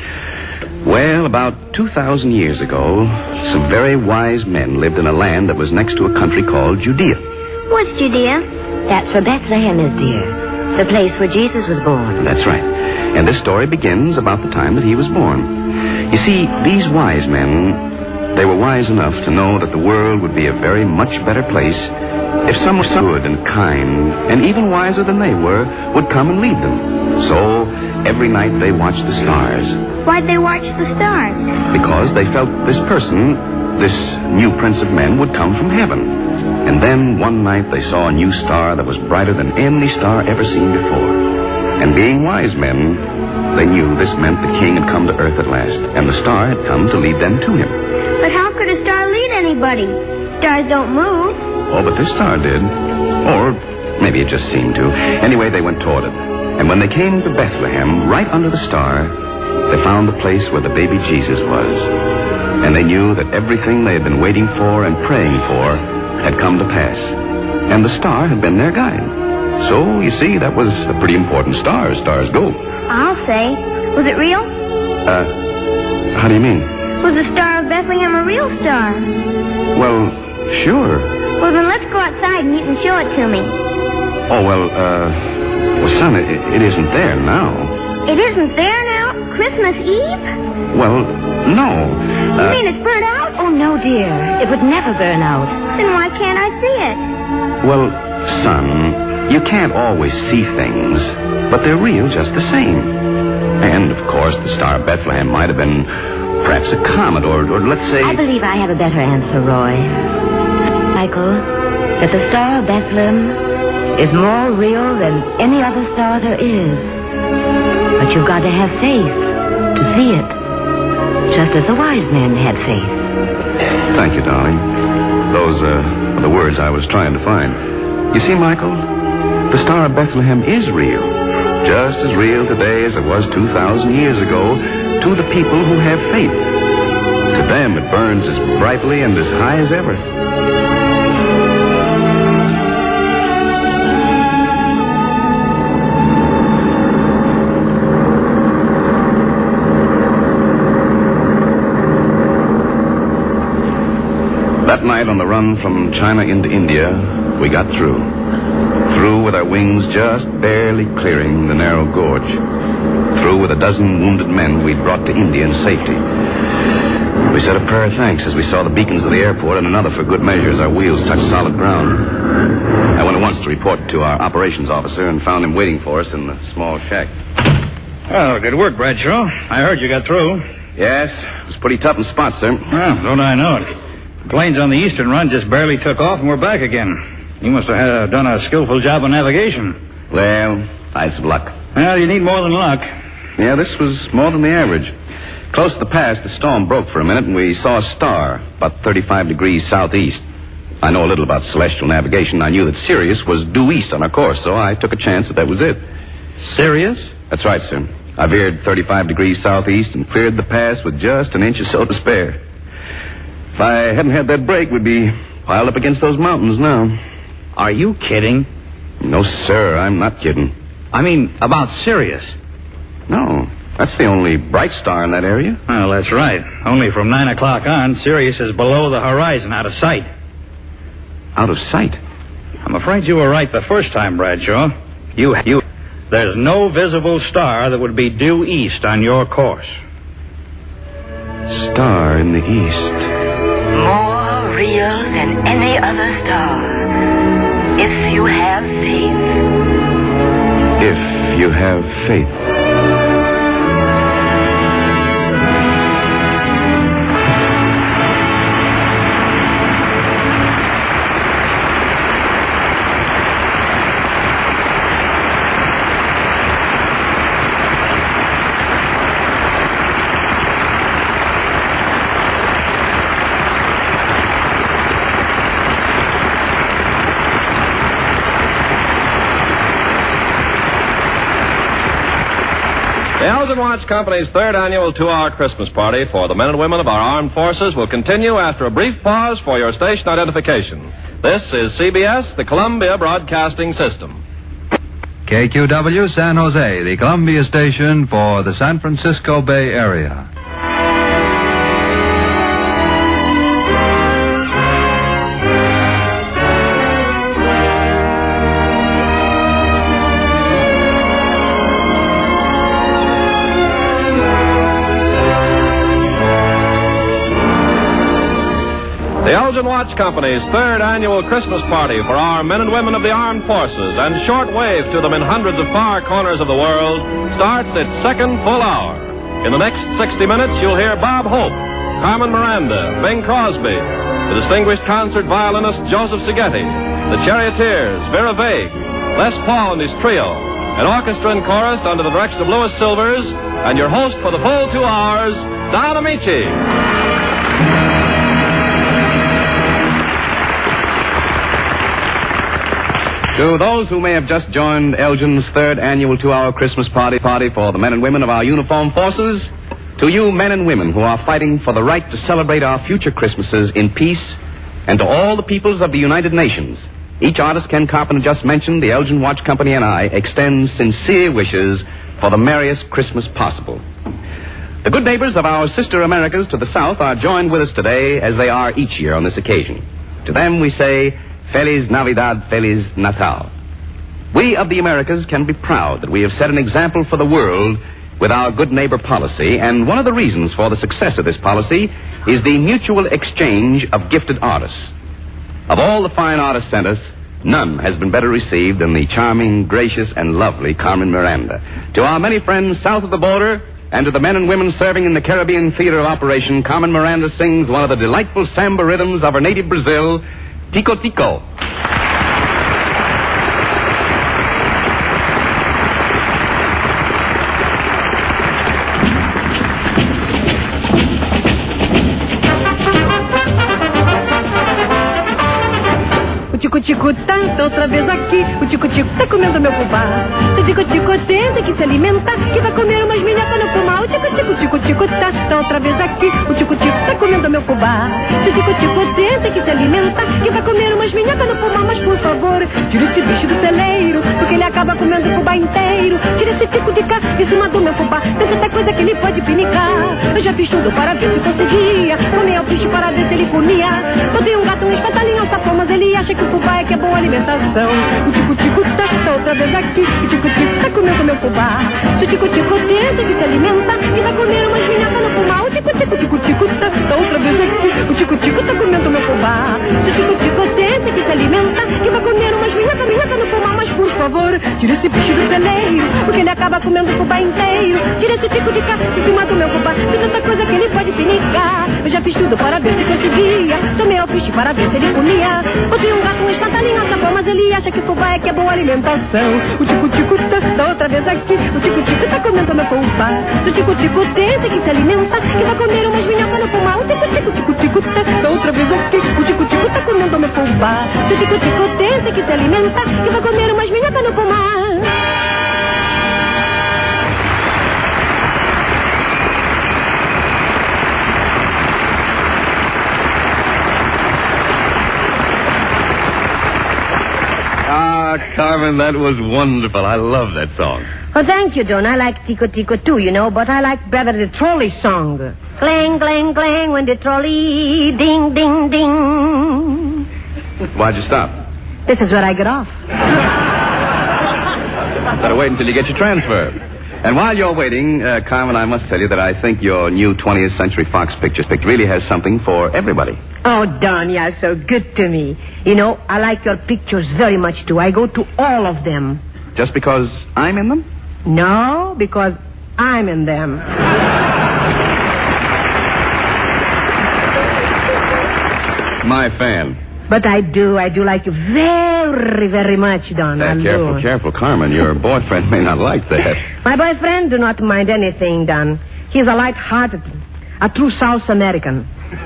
Well, about 2,000 years ago, some very wise men lived in a land that was next to a country called Judea. What's Judea? That's where Bethlehem is, dear. The place where Jesus was born. That's right. And this story begins about the time that he was born. You see, these wise men, they were wise enough to know that the world would be a very much better place if someone good and kind, and even wiser than they were, would come and lead them. So, every night they watched the stars. Why'd they watch the stars? Because they felt this person, this new prince of men, would come from heaven. And then, one night, they saw a new star that was brighter than any star ever seen before. And being wise men, they knew this meant the king had come to earth at last, and the star had come to lead them to him. But how could a star lead anybody? Stars don't move. Oh, but this star did. Or maybe it just seemed to. Anyway, they went toward it. And when they came to Bethlehem, right under the star, they found the place where the baby Jesus was. And they knew that everything they had been waiting for and praying for had come to pass. And the star had been their guide. So, you see, that was a pretty important star as stars go. I'll say. Was it real? How do you mean? Was the Star of Bethlehem a real star? Well, sure. Well, then let's go outside and you can show it to me. Oh, well, son, it isn't there now. It isn't there now? Christmas Eve? Well, no. You mean it's burnt out? Oh, no, dear. It would never burn out. Then why can't I see it? Well, son, you can't always see things, but they're real just the same. And, of course, the Star of Bethlehem might have been perhaps a comet, or let's say... I believe I have a better answer, Roy. Michael, that the Star of Bethlehem is more real than any other star there is. But you've got to have faith to see it, just as the wise men had faith. Thank you, darling. Those are the words I was trying to find. You see, Michael, the Star of Bethlehem is real, just as real today as it was 2,000 years ago to the people who have faith. To them, it burns as brightly and as high as ever. That night on the run from China into India, we got through. Through with our wings just barely clearing the narrow gorge. Through with a dozen wounded men we'd brought to India in safety. We said a prayer of thanks as we saw the beacons of the airport and another for good measure as our wheels touched solid ground. I went at once to report to our operations officer and found him waiting for us in the small shack. Well, good work, Bradshaw. I heard you got through. Yes, it was pretty tough in spots, sir. Well, don't I know it. The planes on the eastern run just barely took off and we're back again. You must have done a skillful job of navigation. Well, I had some luck. Well, you need more than luck. Yeah, this was more than the average. Close to the pass, the storm broke for a minute, and we saw a star about 35 degrees southeast. I know a little about celestial navigation. I knew that Sirius was due east on our course, so I took a chance that was it. Sirius? That's right, sir. I veered 35 degrees southeast and cleared the pass with just an inch or so to spare. If I hadn't had that break, we'd be piled up against those mountains now. Are you kidding? No, sir, I'm not kidding. I mean, about Sirius. No, that's the only bright star in that area. Well, that's right. Only from 9 o'clock on, Sirius is below the horizon, out of sight. Out of sight? I'm afraid you were right the first time, Bradshaw. You. There's no visible star that would be due east on your course. Star in the east. More real than any other star. If you have faith. If you have faith. The Elgin Watch Company's third annual 2-hour Christmas party for the men and women of our armed forces will continue after a brief pause for your station identification. This is CBS, the Columbia Broadcasting System. KQW San Jose, the Columbia station for the San Francisco Bay Area. The Elgin Watch Company's third annual Christmas party for our men and women of the armed forces and shortwave to them in hundreds of far corners of the world starts its second full hour. In the next 60 minutes, you'll hear Bob Hope, Carmen Miranda, Bing Crosby, the distinguished concert violinist Joseph Szigeti, the Charioteers, Vera Vague, Les Paul and his trio, an orchestra and chorus under the direction of Louis Silvers, and your host for the full 2 hours, Don Amici. To those who may have just joined Elgin's third annual 2-hour Christmas party for the men and women of our uniformed forces, to you men and women who are fighting for the right to celebrate our future Christmases in peace, and to all the peoples of the United Nations, each artist Ken Carpenter just mentioned, the Elgin Watch Company and I extend sincere wishes for the merriest Christmas possible. The good neighbors of our sister Americas to the south are joined with us today as they are each year on this occasion. To them we say, Feliz Navidad, Feliz Natal. We of the Americas can be proud that we have set an example for the world with our good neighbor policy, and one of the reasons for the success of this policy is the mutual exchange of gifted artists. Of all the fine artists sent us, none has been better received than the charming, gracious, and lovely Carmen Miranda. To our many friends south of the border, and to the men and women serving in the Caribbean theater of operation, Carmen Miranda sings one of the delightful samba rhythms of her native Brazil, Tico Tico. Tico-tico tá outra vez aqui. O tico-tico tá comendo meu fubá. O tico-tico tenta que se alimentar, que vai comer umas minhocas no pomar. O tico-tico tá outra vez aqui. O tico-tico tá comendo meu fubá. O tico-tico tenta que se alimentar, que vai comer umas minhocas no pomar. Mas por favor, tira esse bicho do celeiro, porque ele acaba comendo o fubá inteiro. Tira esse tico de cá de cima do meu fubá. Tem tanta coisa que ele pode pinicar. Eu já fiz tudo para ver se conseguia comer o bicho para ver se ele comia. Botei um gato que é boa alimentação. O tico-tico tá outra vez aqui. O tico-tico tá comendo meu fubá. Se o tico-tico tenta que se alimenta, que vai comer umas minhocas no fumar. O tico-tico tá outra vez aqui. O tico-tico tá comendo meu fubá. Se o tico-tico tenta que se alimenta, que vai comer umas minhocas no fumar. Mas por favor, tira esse bicho do celeiro, porque ele acaba comendo o fubá inteiro. Tira esse tico de cá de cima do meu fubá. Tem tanta coisa que ele pode pinicar. Eu já fiz tudo para ver se conseguia. Tomei ao fiche para ver se ele comia. Botei um gato, uma espatalinha, sapão, mas ele acha que o fubá é que é boa alimentação. O tico-tico tá outra vez aqui. O tico-tico tá comendo meu fubá. Se o tico-tico tenta que se alimenta, que vai comer umas minhocas no fumar. O tico-tico tá outra vez aqui. O tico-tico tá comendo meu fubá. Se o tico-tico tenta que se alimenta, que vai comer umas minhocas no fumar. Carmen, that was wonderful. I love that song. Oh, thank you, Don. I like Tico Tico too, you know, but I like better the trolley song. Clang, clang, clang, when the trolley ding, ding, ding. Why'd you stop? This is where I get off. Better wait until you get your transfer. And while you're waiting, Carmen, I must tell you that I think your new 20th Century Fox picture really has something for everybody. Oh, Don, you're so good to me. You know, I like your pictures very much, too. I go to all of them. Just because I'm in them? No, because I'm in them. My fan. But I do like you very, very much, Don. Careful, Carmen. Your boyfriend may not like that. My boyfriend do not mind anything, Don. He's a light-hearted, a true South American.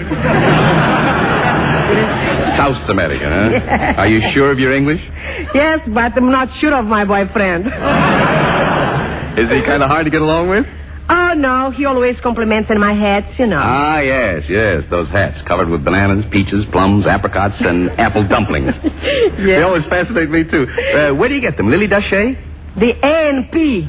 South American, huh? Yeah. Are you sure of your English? Yes, but I'm not sure of my boyfriend. Is he kind of hard to get along with? Oh, no. He always compliments in my hats, you know. Ah, yes. Those hats covered with bananas, peaches, plums, apricots, and apple dumplings. Yes. They always fascinate me, too. Where do you get them? Lily Daché? The A&P.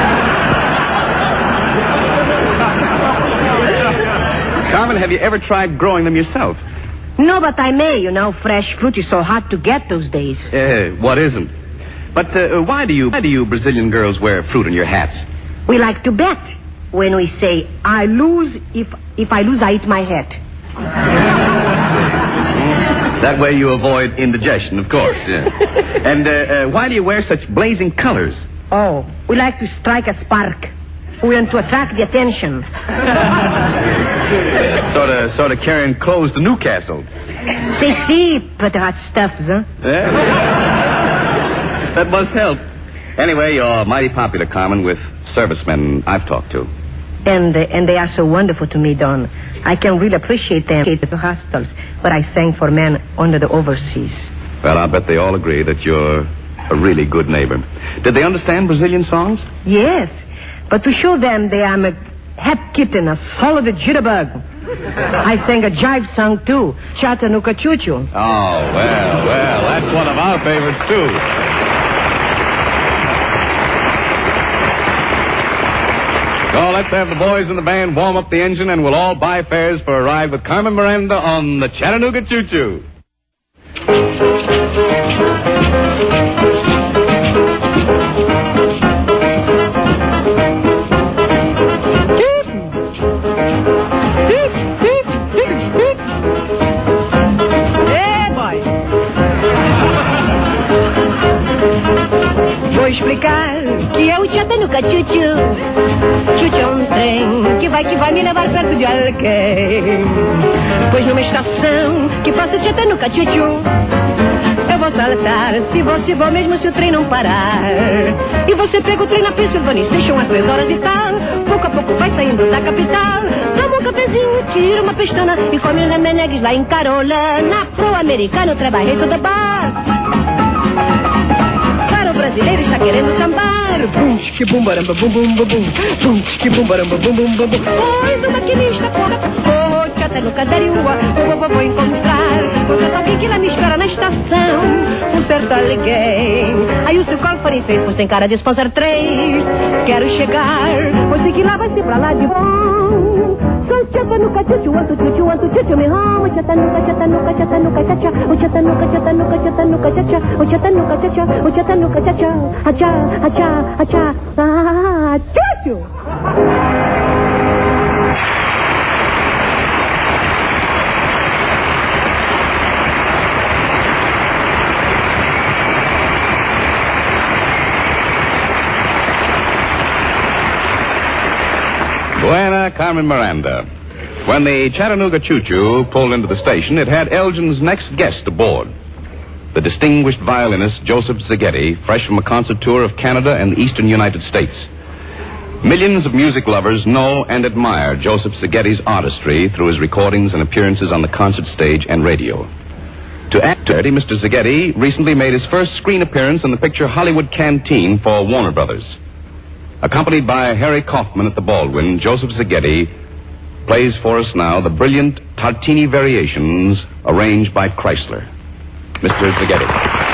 Carmen, have you ever tried growing them yourself? No, but I may. You know, fresh fruit is so hard to get those days. What isn't? But why do you Brazilian girls wear fruit in your hats? We like to bet. When we say, I lose, if I lose, I eat my hat. That way you avoid indigestion, of course. Yeah. And why do you wear such blazing colors? Oh, we like to strike a spark. We want to attract the attention. Sort of carrying clothes to Newcastle. See, but hot stuff, huh? Yeah. That must help. Anyway, you're mighty popular, Carmen, with servicemen I've talked to. And they are so wonderful to me, Don. I can really appreciate them at the hospitals, but I thank for men under the overseas. Well, I'll bet they all agree that you're a really good neighbor. Did they understand Brazilian songs? Yes, but to show them they am a hep kitten, a solid jitterbug. I sang a jive song, too, Chattanooga Choo-Choo. Oh, well, that's one of our favorites, too. So let's have the boys in the band warm up the engine, and we'll all buy fares for a ride with Carmen Miranda on the Chattanooga Choo-Choo. Vou explicar que é o Chattanooga Choo-Choo. Choo-Choo é um trem que vai me levar perto de alguém. Pois numa estação que passa o Chattanooga Choo-Choo, eu vou saltar, se vou mesmo se o trem não parar. E você pega o trem na Pennsylvania Station às 3 horas e tal. Pouco a pouco vai saindo da capital. Toma um cafezinho, tira uma pestana e come os menegues lá em Carolina. Pro americano trabalhei toda bar. Para o brasileiro está querendo sambar. Bum, que bum, baramba, bum, bum, bum, bum. Bum, que bum, baramba, bum, bum, bum, bum. Pois o maquinista porra, Chattanooga Dariua, vou encontrar. Você sabe que lá me espera na estação um certo alguém. Aí o seu cofre fez, pois tem cara de sponsor 3. Quero chegar, pois sei lá vai ser pra lá de bom. Sou Chattanooga Choo-Choo, me home, Chattanooga Chatanuka, Chatanuka, Chatanuka, Chacha. Oh, Chatanuka, Chatanuka, Chatanuka, Chacha. Oh, Chatanuka, Chacha. Oh, Chatanuka, Chacha. Hacha, hacha, hacha. Ah, choo-choo. Buena Carmen Miranda. When the Chattanooga Choo-Choo pulled into the station, it had Elgin's next guest aboard. The distinguished violinist Joseph Szigeti, fresh from a concert tour of Canada and the eastern United States. Millions of music lovers know and admire Joseph Szigeti's artistry through his recordings and appearances on the concert stage and radio. To add to it, Mr. Szigeti recently made his first screen appearance in the picture Hollywood Canteen for Warner Brothers. Accompanied by Harry Kaufman at the Baldwin, Joseph Szigeti plays for us now the brilliant Tartini Variations arranged by Chrysler. Mr. Szigeti.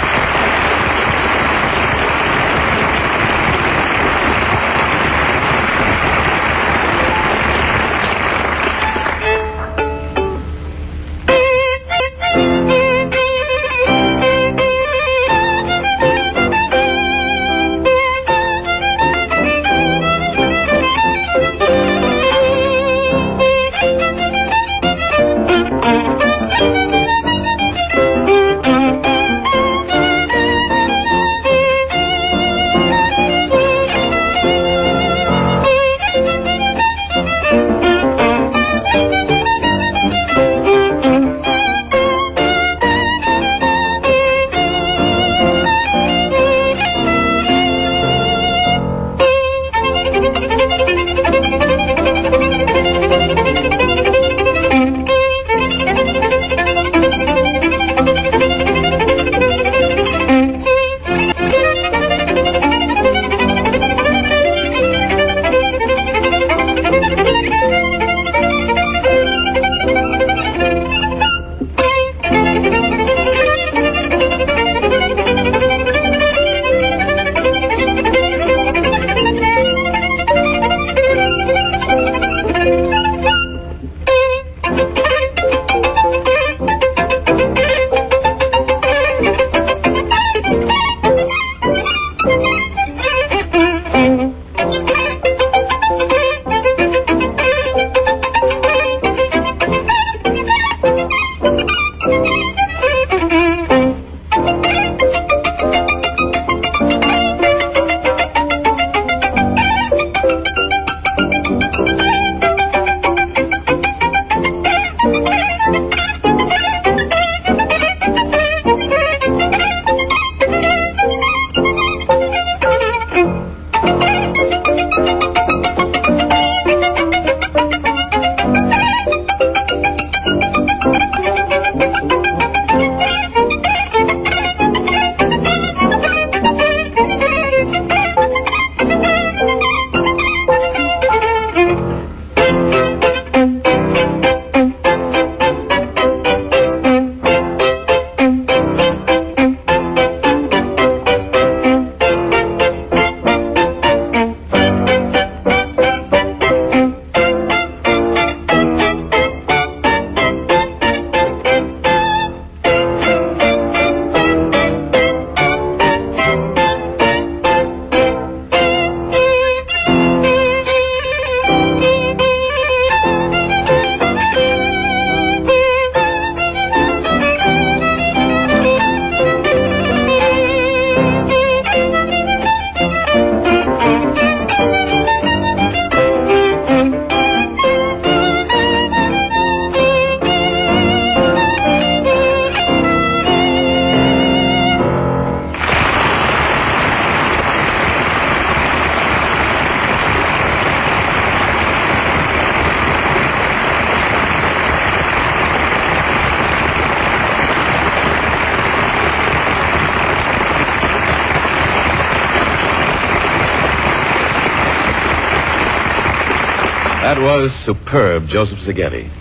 That was superb, Joseph Szigeti.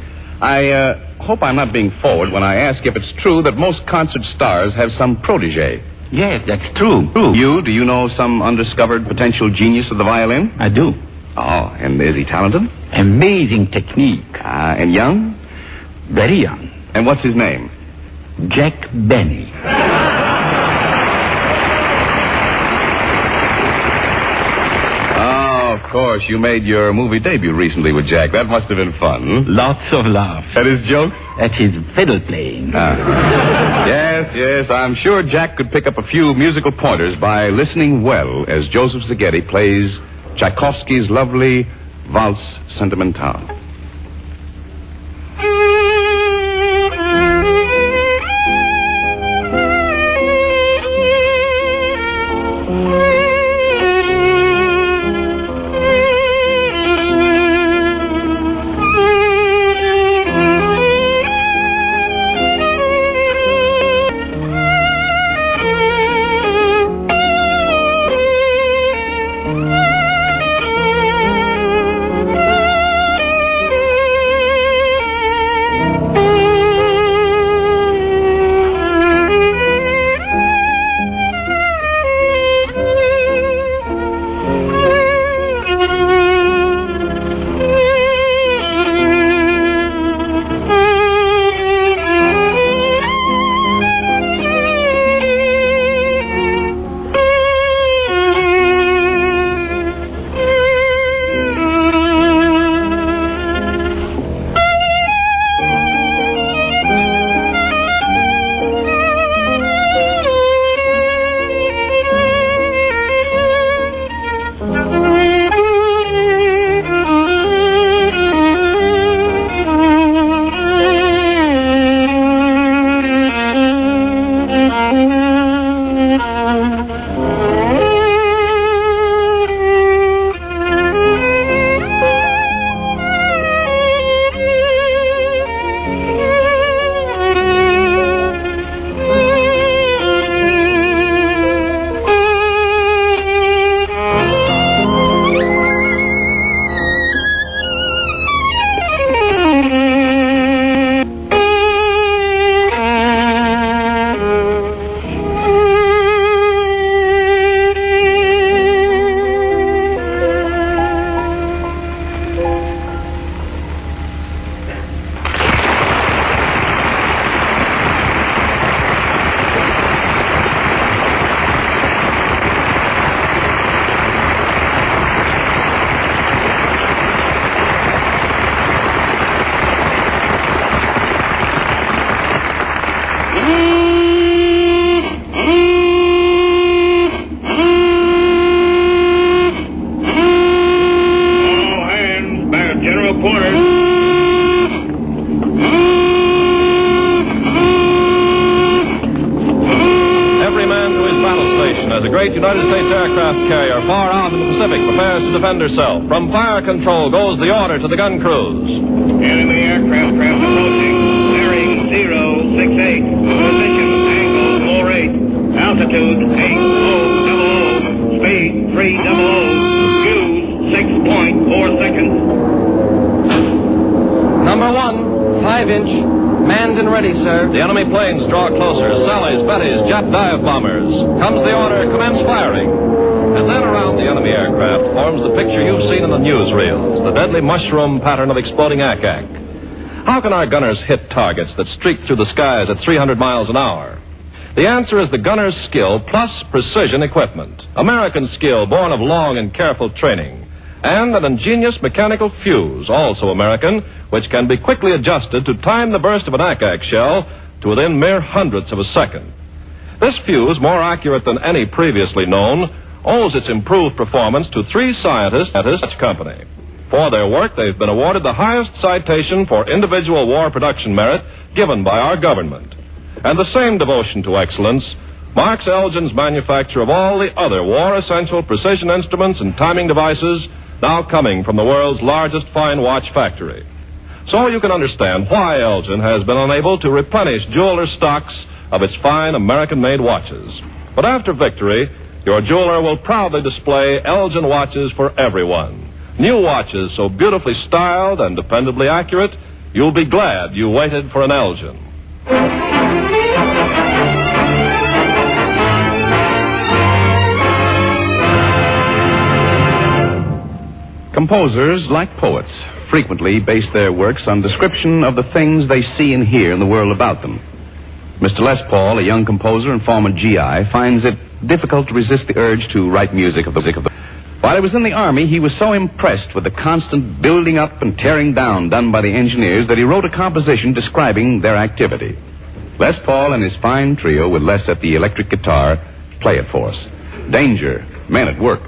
I hope I'm not being forward when I ask if it's true that most concert stars have some protege. Yes, that's true. Do you know some undiscovered potential genius of the violin? I do. Oh, and is he talented? Amazing technique. And young? Very young. And what's his name? Jack Benny. Of course, you made your movie debut recently with Jack. That must have been fun. Lots of laughs. At his jokes? At his fiddle playing. Yes, I'm sure Jack could pick up a few musical pointers by listening well as Joseph Szigeti plays Tchaikovsky's lovely Valse Sentimentale. United States aircraft carrier far out in the Pacific prepares to defend herself. From fire control goes the order to the gun crews. Enemy aircraft approaching. Bearing 068. Position angle 48. Altitude 8000. Speed 300. Fuse 6.4 seconds. Number 1, 5-inch. Manned and ready, sir. The enemy planes draw closer. Sally's, Betty's, jet dive bombers. Comes the order, commence firing. And then around the enemy aircraft forms the picture you've seen in the newsreels, the deadly mushroom pattern of exploding ack-ack. How can our gunners hit targets that streak through the skies at 300 miles an hour? The answer is the gunner's skill plus precision equipment. American skill born of long and careful training. And an ingenious mechanical fuse, also American, which can be quickly adjusted to time the burst of an ack-ack shell to within mere hundredths of a second. This fuse, more accurate than any previously known, owes its improved performance to 3 scientists at his company. For their work, they've been awarded the highest citation for individual war production merit given by our government. And the same devotion to excellence marks Elgin's manufacture of all the other war-essential precision instruments and timing devices now coming from the world's largest fine watch factory. So you can understand why Elgin has been unable to replenish jeweler's stocks of its fine American-made watches. But after victory, your jeweler will proudly display Elgin watches for everyone. New watches so beautifully styled and dependably accurate, you'll be glad you waited for an Elgin. Composers, like poets, frequently base their works on description of the things they see and hear in the world about them. Mr. Les Paul, a young composer and former GI, finds it difficult to resist the urge to write music of the While he was in the Army, he was so impressed with the constant building up and tearing down done by the engineers that he wrote a composition describing their activity. Les Paul and his fine trio, with Les at the electric guitar, play it for us. Danger, Men at Work.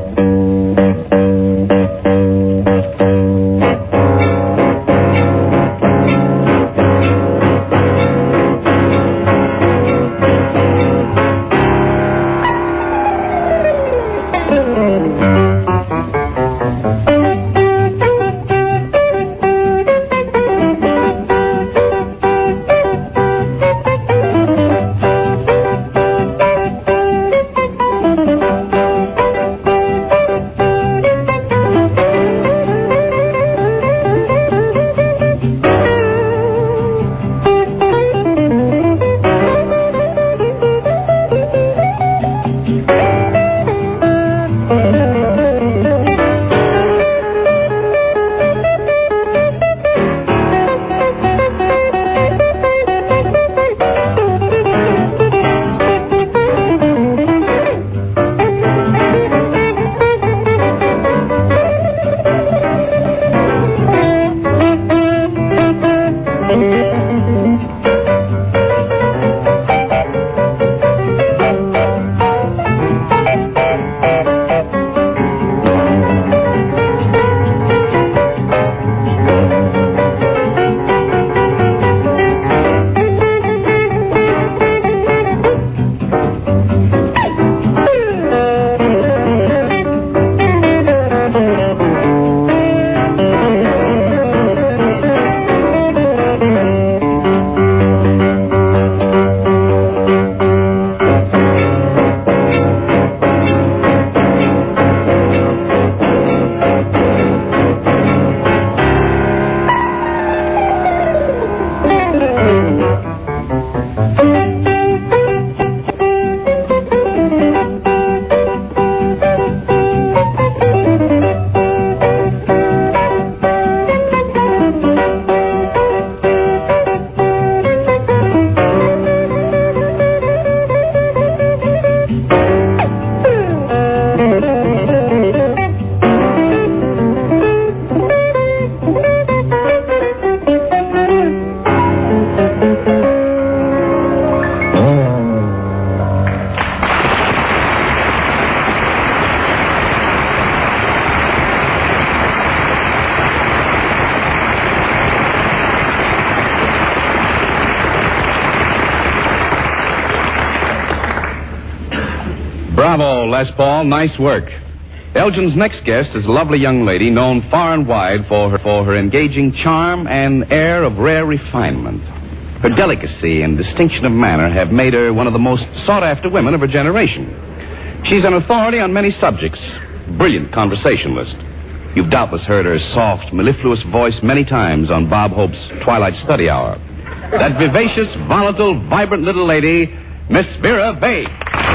Bravo, Les Paul. Nice work. Elgin's next guest is a lovely young lady known far and wide for her engaging charm and air of rare refinement. Her delicacy and distinction of manner have made her one of the most sought-after women of her generation. She's an authority on many subjects, brilliant conversationalist. You've doubtless heard her soft, mellifluous voice many times on Bob Hope's Twilight Study Hour. That vivacious, volatile, vibrant little lady, Miss Vera Vague.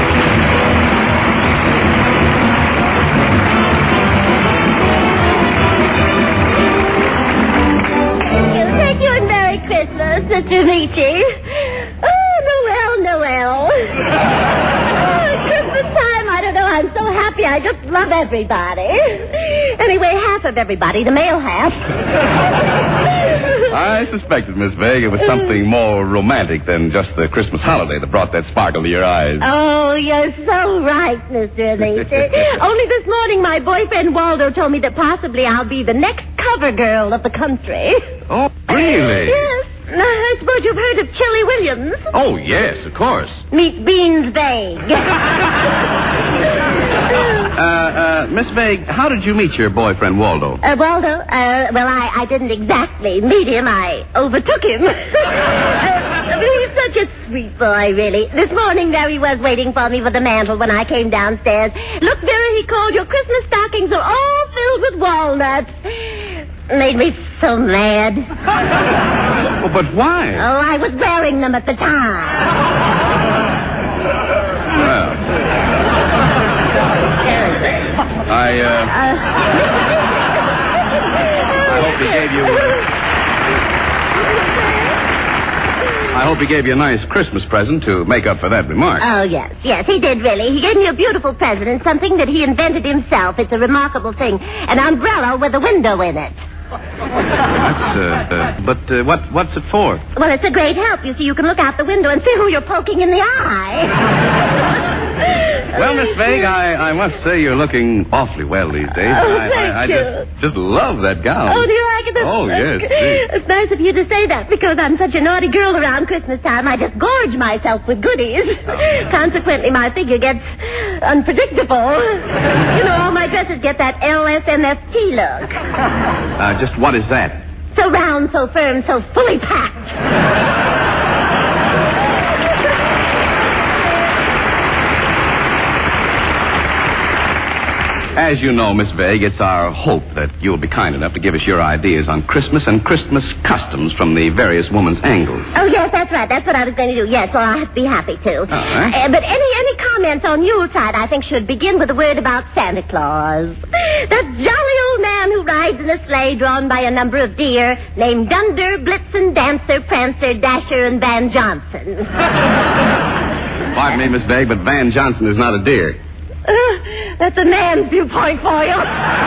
Mr. Beachy. Oh, Noel. Christmas time, I don't know, I'm so happy. I just love everybody. Anyway, half of everybody, the male half. I suspected, Miss Vague, it was something more romantic than just the Christmas holiday that brought that sparkle to your eyes. Oh, you're so right, Mr. Beachy. Only this morning, my boyfriend Waldo told me that possibly I'll be the next cover girl of the country. Oh, really? Yes. I suppose you've heard of Chili Williams. Oh, yes, of course. Meet Beans Vague. Miss Vague, how did you meet your boyfriend, Waldo? Waldo? Well, I didn't exactly meet him. I overtook him. He's such a sweet boy, really. This morning, there he was waiting for me with the mantle when I came downstairs. Look, Vera, he called, your Christmas stockings are all filled with walnuts. Made me so mad. Oh, but why? Oh, I was wearing them at the time. Well, I hope he gave you a nice Christmas present to make up for that remark. Oh, yes, he did, really. He gave me a beautiful present and something that he invented himself. It's a remarkable thing. An umbrella with a window in it. What's it for? Well, it's a great help. You see, you can look out the window and see who you're poking in the eye. Well, Miss Vague, I must say you're looking awfully well these days. Thank you. just love that gown. Oh, do you like it? Oh, yes. It's nice of you to say that because I'm such a naughty girl around Christmas time. I just gorge myself with goodies. Consequently, my figure gets unpredictable. You know, all my dresses get that LSMFT look. Just what is that? So round, so firm, so fully packed. As you know, Miss Vague, it's our hope that you'll be kind enough to give us your ideas on Christmas and Christmas customs from the various woman's angles. Oh, yes, that's right. That's what I was going to do. Yes, well, I'd be happy to. All right. But any comments on Yuletide, I think, should begin with a word about Santa Claus. That jolly old man who rides in a sleigh drawn by a number of deer named Dunder, Blitzen, Dancer, Prancer, Dasher, and Van Johnson. Pardon me, Miss Vague, but Van Johnson is not a deer. That's a man's viewpoint for you.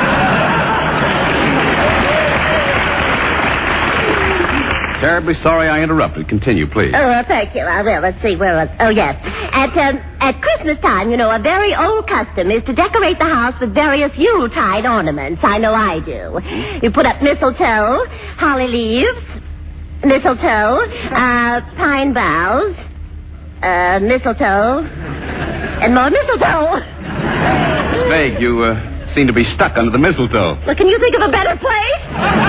Terribly sorry I interrupted. Continue, please. Oh, well, thank you. I will. Let's see. Where was... Oh, yes. At Christmas time, you know, a very old custom is to decorate the house with various Yuletide ornaments. I know I do. You put up mistletoe, holly leaves, mistletoe, pine boughs, mistletoe, and more mistletoe. Miss Vague, you seem to be stuck under the mistletoe. Well, can you think of a better place?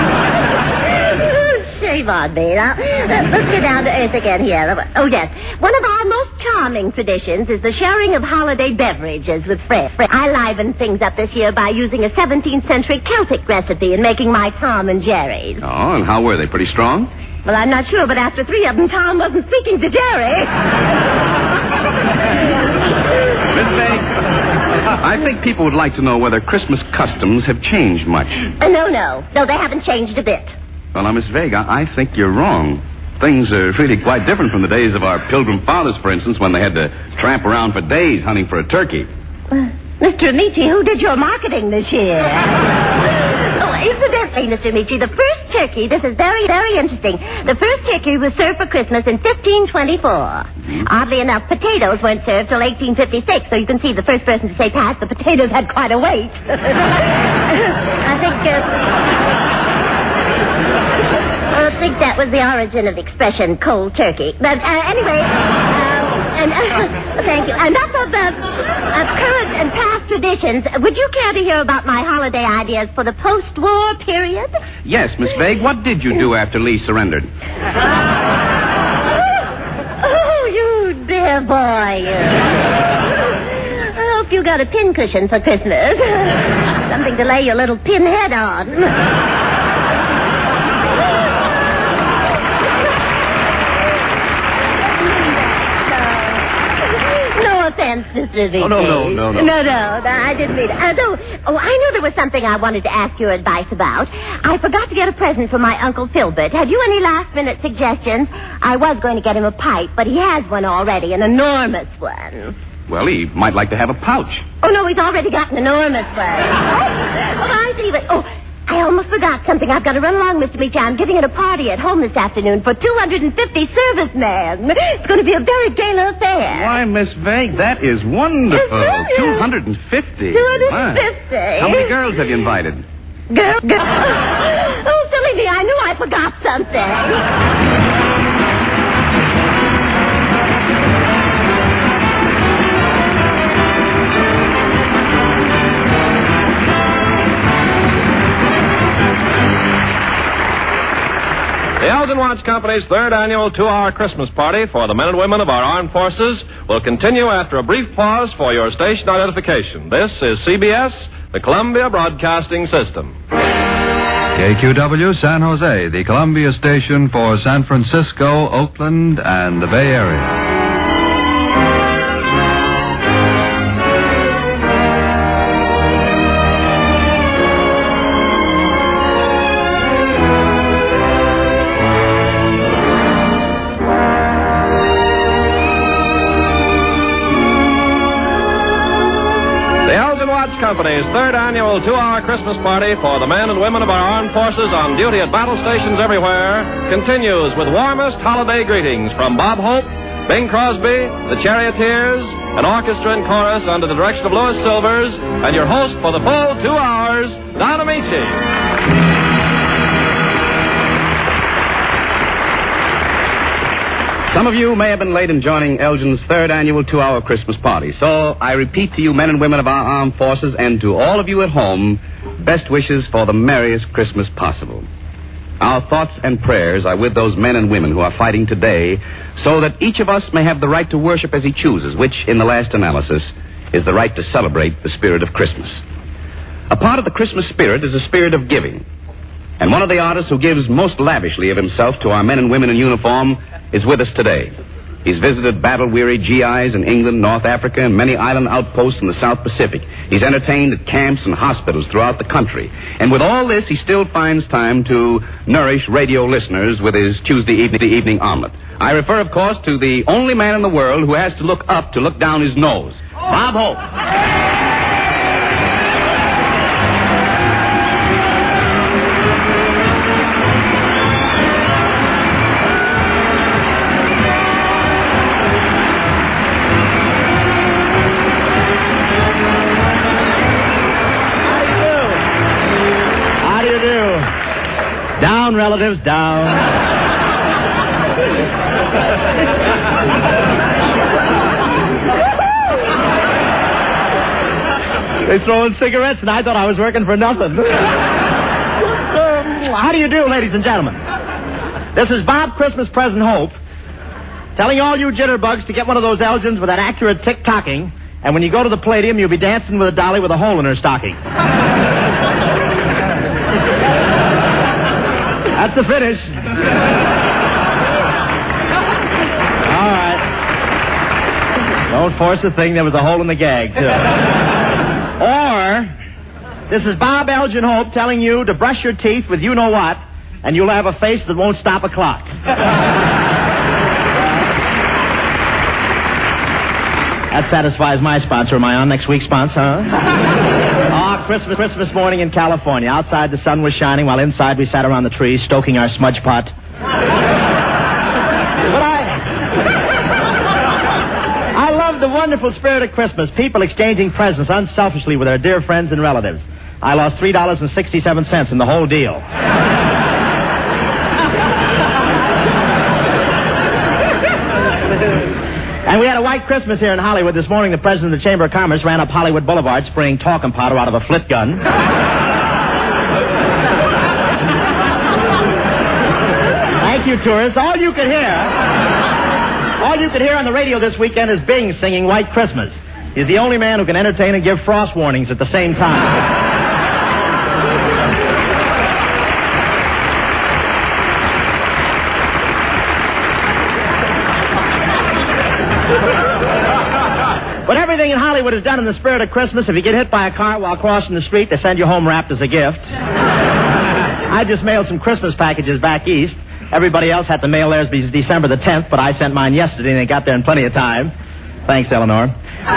Shame on me. Now, let's get down to earth again here. Oh, yes. One of our most charming traditions is the sharing of holiday beverages with friends. I livened things up this year by using a 17th century Celtic recipe and making my Tom and Jerry's. Oh, and how were they? Pretty strong? Well, I'm not sure, but after 3 of them, Tom wasn't speaking to Jerry. Miss Vague, I think people would like to know whether Christmas customs have changed much. No, they haven't changed a bit. Well, now, Miss Vague, I think you're wrong. Things are really quite different from the days of our Pilgrim Fathers, for instance, when they had to tramp around for days hunting for a turkey. Mr. Amici, who did your marketing this year? Oh, incidentally, Mr. Amici, the first turkey, this is very, very interesting. The first turkey was served for Christmas in 1524. Mm-hmm. Oddly enough, potatoes weren't served till 1856, so you can see the first person to say pass, the potatoes had quite a wait. I think that was the origin of the expression cold turkey. But anyway, thank you. Enough of the current and past traditions. Would you care to hear about my holiday ideas for the post-war period? Yes, Miss Vague. What did you do after Lee surrendered? Oh, you dear boy, you. I hope you got a pincushion for Christmas. Something to lay your little pinhead on. Mr. V. Oh, no. No, I didn't mean it. I knew there was something I wanted to ask your advice about. I forgot to get a present for my Uncle Filbert. Have you any last-minute suggestions? I was going to get him a pipe, but he has one already, an enormous one. Well, he might like to have a pouch. Oh, no, he's already got an enormous one. I see. But, I almost forgot something. I've got to run along, Mr. Meach. I'm giving a party at home this afternoon for 250 servicemen. It's going to be a very gala affair. Why, Miss Vague, that is wonderful. 250. 250. How many girls have you invited? Girls? Oh, silly me. I knew I forgot something. The Elgin Watch Company's third annual 2-hour Christmas party for the men and women of our armed forces will continue after a brief pause for your station identification. This is CBS, the Columbia Broadcasting System. KQW San Jose, the Columbia station for San Francisco, Oakland, and the Bay Area. Company's third annual 2-hour Christmas party for the men and women of our armed forces on duty at battle stations everywhere continues with warmest holiday greetings from Bob Hope, Bing Crosby, the Charioteers, an orchestra and chorus under the direction of Louis Silvers, and your host for the full 2 hours, Don Amici. Some of you may have been late in joining Elgin's third annual 2-hour Christmas party. So I repeat to you, men and women of our armed forces, and to all of you at home, best wishes for the merriest Christmas possible. Our thoughts and prayers are with those men and women who are fighting today so that each of us may have the right to worship as he chooses, which, in the last analysis, is the right to celebrate the spirit of Christmas. A part of the Christmas spirit is a spirit of giving. And one of the artists who gives most lavishly of himself to our men and women in uniform is with us today. He's visited battle-weary GIs in England, North Africa, and many island outposts in the South Pacific. He's entertained at camps and hospitals throughout the country. And with all this, he still finds time to nourish radio listeners with his Tuesday evening omelet. I refer, of course, to the only man in the world who has to look up to look down his nose. Bob Hope. Down, relatives, down. They throw in cigarettes, and I thought I was working for nothing. How do you do, ladies and gentlemen? This is Bob Christmas Present Hope, telling all you jitterbugs to get one of those Elgins with that accurate tick-tocking, and when you go to the Palladium, you'll be dancing with a dolly with a hole in her stocking. That's the finish. All right. Don't force a thing. There was a hole in the gag, too. Or, this is Bob Elgin Hope telling you to brush your teeth with you-know-what, and you'll have a face that won't stop a clock. That satisfies my sponsor. Am I on next week's sponsor, huh? Christmas morning in California. Outside the sun was shining while inside we sat around the trees stoking our smudge pot. But I love the wonderful spirit of Christmas. People exchanging presents unselfishly with their dear friends and relatives. I lost $3.67 in the whole deal. And we had a white Christmas here in Hollywood. This morning, the president of the Chamber of Commerce ran up Hollywood Boulevard spraying talcum powder out of a flit gun. Thank you, tourists. All you could hear on the radio this weekend is Bing singing White Christmas. He's the only man who can entertain and give frost warnings at the same time. But everything in Hollywood is done in the spirit of Christmas. If you get hit by a car while crossing the street, they send you home wrapped as a gift. I just mailed some Christmas packages back east. Everybody else had to mail theirs December the 10th, but I sent mine yesterday, and they got there in plenty of time. Thanks, Eleanor.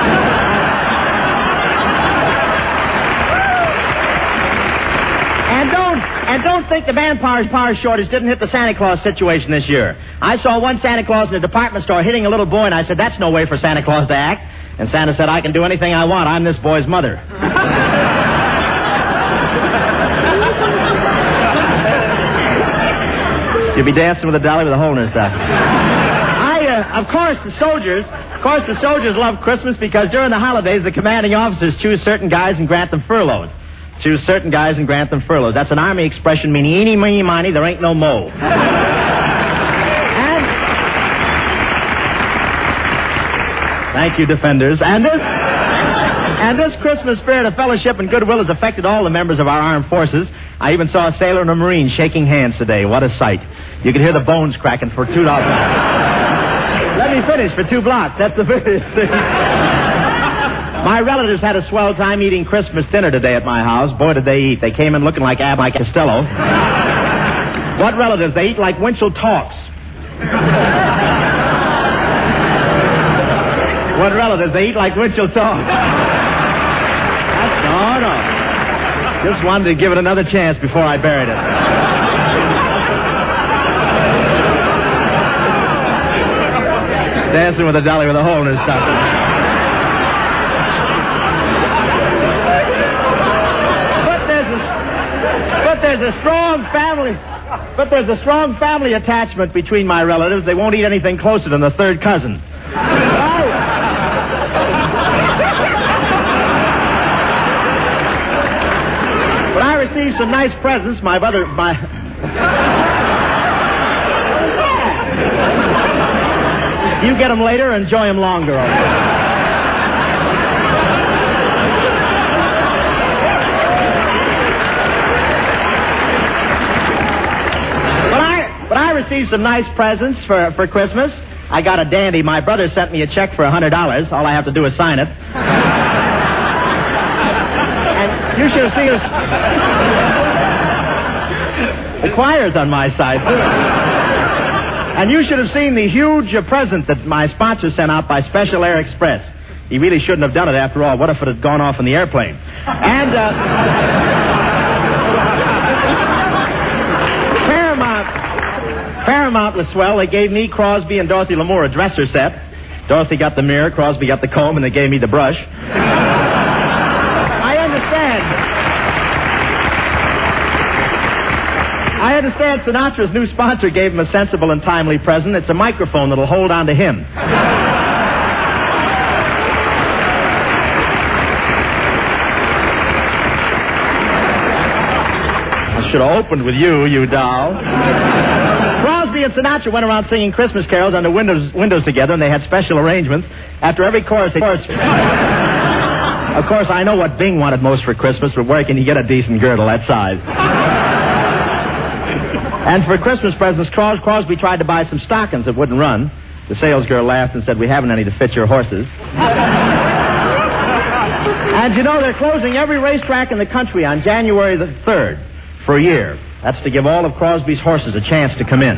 And don't think the manpower shortage didn't hit the Santa Claus situation this year. I saw one Santa Claus in a department store hitting a little boy, and I said, that's no way for Santa Claus to act. And Santa said, I can do anything I want. I'm this boy's mother. You'll be dancing with a dolly with a hole in her stuff. Of course, the soldiers love Christmas because during the holidays, the commanding officers choose certain guys and grant them furloughs. Choose certain guys and grant them furloughs. That's an Army expression meaning eeny, meeny, miny, there ain't no mo. Thank you, defenders. And this Christmas spirit of fellowship and goodwill has affected all the members of our armed forces. I even saw a sailor and a Marine shaking hands today. What a sight. You could hear the bones cracking for $2. Let me finish for 2 blocks. That's the finish. My relatives had a swell time eating Christmas dinner today at my house. Boy, did they eat. They came in looking like Abbott Costello. What relatives? They eat like Winchell Talks. What relatives? They eat like Winchell Talks. No. Just wanted to give it another chance before I buried it. Dancing with a dolly with a hole in his stocking. But there's a strong family attachment between my relatives. They won't eat anything closer than the third cousin. But I received some nice presents. You get them later, enjoy them longer. But I received some nice presents for Christmas. I got a dandy. My brother sent me a check for $100. All I have to do is sign it. And you should have seen us. The choir's on my side, too. And you should have seen the huge present that my sponsor sent out by Special Air Express. He really shouldn't have done it after all. What if it had gone off in the airplane? And, Paramount was swell. They gave me, Crosby, and Dorothy Lamour a dresser set. Dorothy got the mirror, Crosby got the comb, and they gave me the brush. I understand Sinatra's new sponsor gave him a sensible and timely present. It's a microphone that'll hold on to him. I should have opened with you doll. Crosby and Sinatra went around singing Christmas carols under windows together, and they had special arrangements. After every chorus, Of course, I know what Bing wanted most for Christmas, but where can he get a decent girdle that size? And for Christmas presents, Crosby tried to buy some stockings that wouldn't run. The salesgirl laughed and said, "We haven't any to fit your horses." And you know, they're closing every racetrack in the country on January the 3rd for a year. That's to give all of Crosby's horses a chance to come in.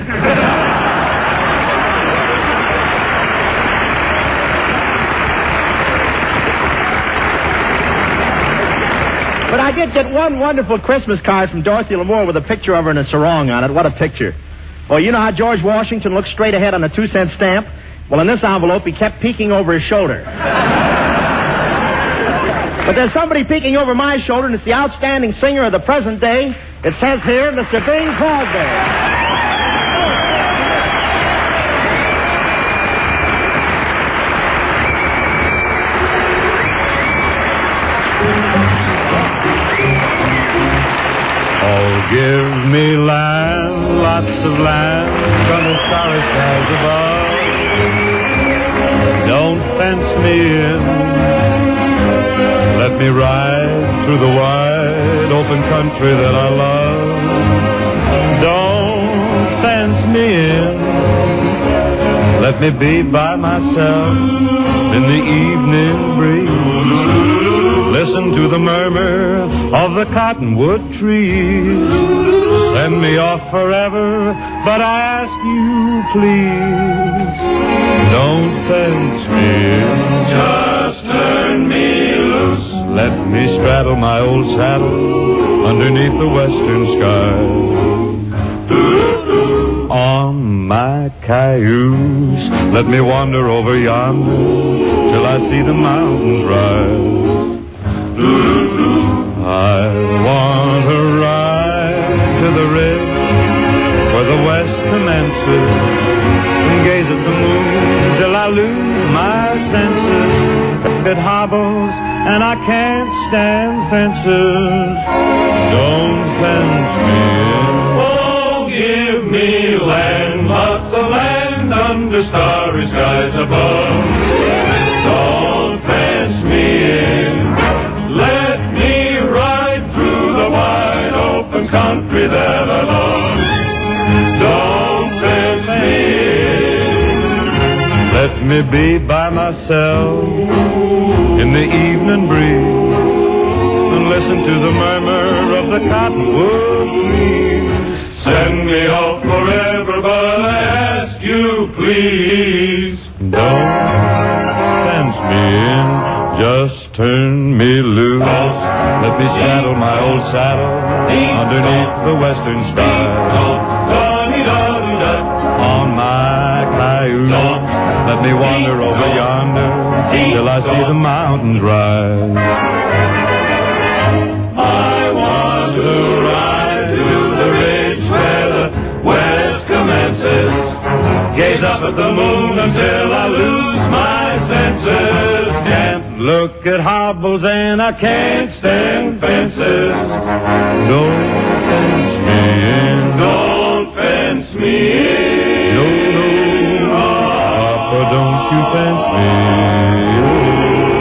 But I did get one wonderful Christmas card from Dorothy Lamour with a picture of her in a sarong on it. What a picture. Well, you know how George Washington looked straight ahead on a 2-cent stamp? Well, in this envelope, he kept peeking over his shoulder. But there's somebody peeking over my shoulder, and it's the outstanding singer of the present day. It says here, Mr. Bing Crosby. Give me land, lots of land, under starry skies above. Don't fence me in. Let me ride through the wide open country that I love. Don't fence me in. Let me be by myself in the evening breeze. Listen to the murmur of the cottonwood trees. Send me off forever, but I ask you, please, don't fence me in. Just turn me loose. Let me straddle my old saddle underneath the western sky. On my cayuse, let me wander over yonder till I see the mountains rise. I want to ride to the ridge where the west commences and gaze at the moon till I lose my senses. It hobbles and I can't stand fences. Don't fence me in. Oh, give me land, lots of land under starry skies above. Don't fence me in. Let me ride through the wide open country that I love. Don't fence me in. Let me be by myself in the evening breeze and listen to the murmur of the cottonwood trees. Send me off forever, but I ask you, please, don't fence me in. Just turn me loose. me saddle my old saddle underneath the western sky. On my cayuse, let me wander over yonder till I see the mountains rise. I want to ride to the ridge where the west commences. Gaze up at the moon until I lose my senses. Can't look at hobbles and I can't stand fences. Don't fence me in. Don't fence me in. No, no, Papa, don't you fence me in.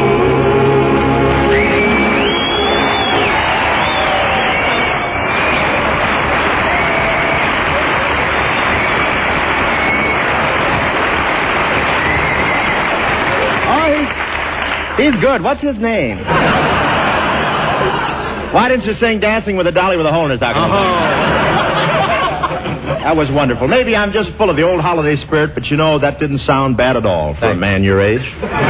He's good. What's his name? Why didn't you sing Dancing with a Dolly with a Hole in His Sock? That was wonderful. Maybe I'm just full of the old holiday spirit, but you know, that didn't sound bad at all for a man your age.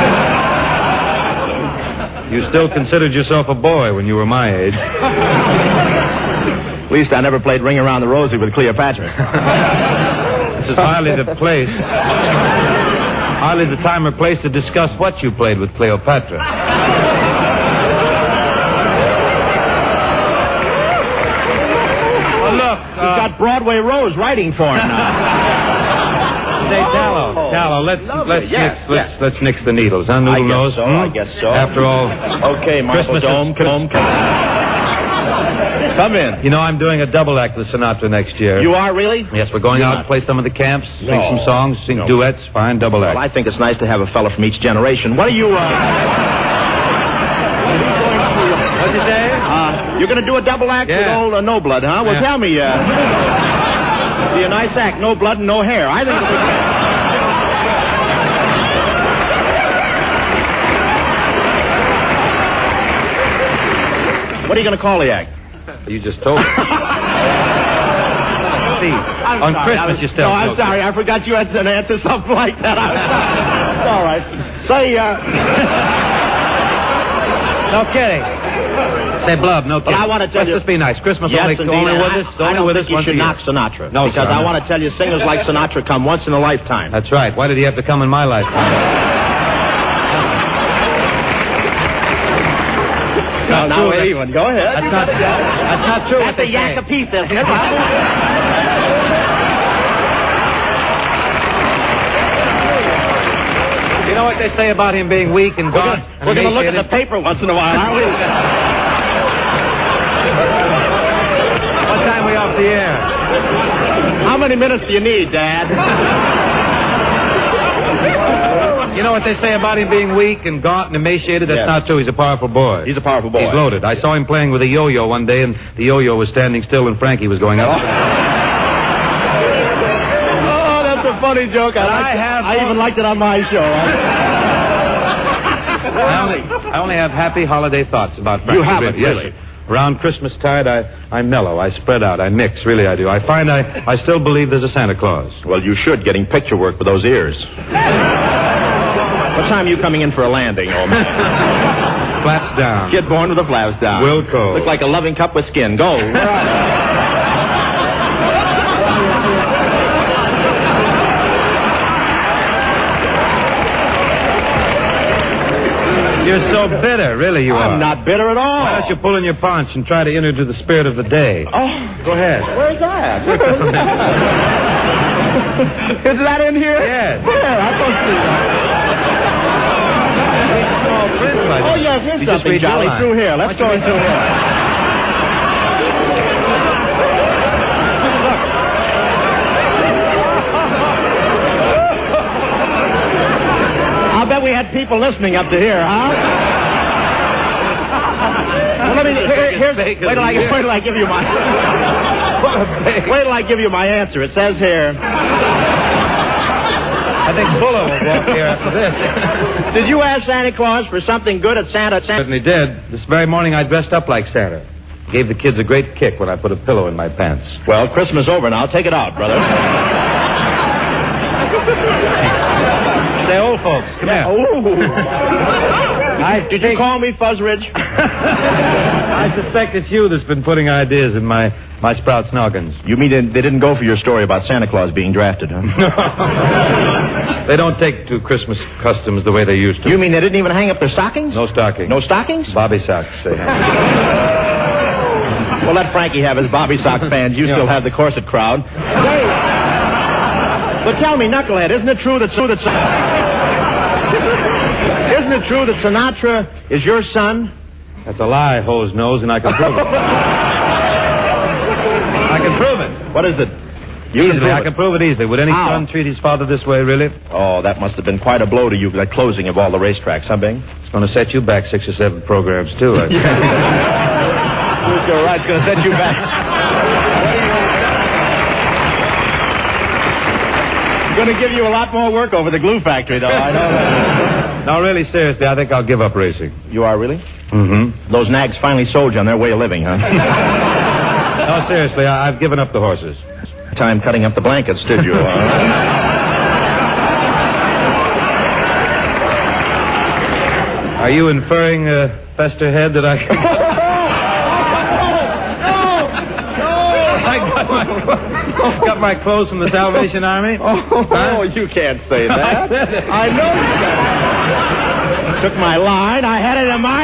You still considered yourself a boy when you were my age. At least I never played Ring Around the Rosie with Cleopatra. This is hardly the place. Hardly the time or place to discuss what you played with Cleopatra. Well, look, he's got Broadway Rose writing for him now. Say, Tallow, let's nix the needles, huh, Noodle Nose? I guess so. After all, okay, Marble Dome, come in. You know, I'm doing a double act with Sinatra next year. You are, really? Yes, we're going out to play some of the camps, sing some songs, sing duets, fine double act. Well, I think it's nice to have a fella from each generation. What are you, What'd you say? You're going to do a double act with old No Blood, huh? Well, tell me, be a nice act, no blood and no hair. I think it'll be... What are you going to call the act? You just told me. See, on Christmas you still... No, I'm sorry. I forgot you had to answer something like that. It's all right. Say, No kidding. Say, Blub, no kidding. But I want to tell you... Let's just be nice. Christmas yes, only with us. I don't think you should knock Sinatra. No, because sir, I want to tell you, singers like Sinatra come once in a lifetime. That's right. Why did he have to come in my lifetime? No, even. Go ahead. That's not true. That's a yak a piece there. You know what they say about him being weak and gaunt? We're going to look at the paper once in a while, aren't we? What time are we off the air? How many minutes do you need, Dad? You know what they say about him being weak and gaunt and emaciated? That's not true. He's a powerful boy. He's a powerful boy. He's loaded. I saw him playing with a yo-yo one day, and the yo-yo was standing still when Frankie was going up. Oh, that's a funny joke. I even liked it on my show. I only have happy holiday thoughts about Frankie. You haven't, really? Yes. Around Christmastide, I mellow, I spread out, I mix, really I do. I find I still believe there's a Santa Claus. Well, you should, getting picture work with those ears. What time are you coming in for a landing, old man? Flaps down. Kid born with the flaps down. Wilco. Look like a loving cup with skin. Go. You're so bitter, really you are. I'm not bitter at all. Why don't you pull in your paunch and try to enter into the spirit of the day? Oh. Go ahead. Where's that? Is that in here? Yes. Where? I don't see that. Oh, yes, here's something, Jolly. Through here. Let's go through here. I'll bet we had people listening up to here, huh? Well, let me... Wait till I give you my... Wait till I give you my answer. It says here... I think Buller will walk here after this. Did you ask Santa Claus for something good at Santa? Certainly did. This very morning I dressed up like Santa. Gave the kids a great kick when I put a pillow in my pants. Well, Christmas over now. Take it out, brother. Say, old folks, come here. Did you call me Fuzzridge? I suspect it's you that's been putting ideas in my sprouts' noggins. You mean they didn't go for your story about Santa Claus being drafted, huh? They don't take to Christmas customs the way they used to. You mean they didn't even hang up their stockings? No stockings. No stockings? Bobby socks, they hang. Well, let Frankie have his Bobby sock fans. You still have the corset crowd. Wait. But tell me, Knucklehead, isn't it true that Sinatra is your son? That's a lie, hose nose, and I can prove it. I can prove it. What is it? I can prove it easily. Would any son treat his father this way, really? Oh, that must have been quite a blow to you, that closing of all the racetracks, huh, Bing? It's going to set you back 6 or 7 programs, too. You're right. It's going to set you back. It's going to give you a lot more work over the glue factory, though. I know that. No, really, seriously, I think I'll give up racing. You are, really? Mm-hmm. Those nags finally sold you on their way of living, huh? No, seriously, I've given up the horses. Time cutting up the blankets, did you? Are you inferring, Fester Head, that I... Got my clothes from the Salvation Army? Oh, you can't say that. I know you can't. Took my line. I had it in my...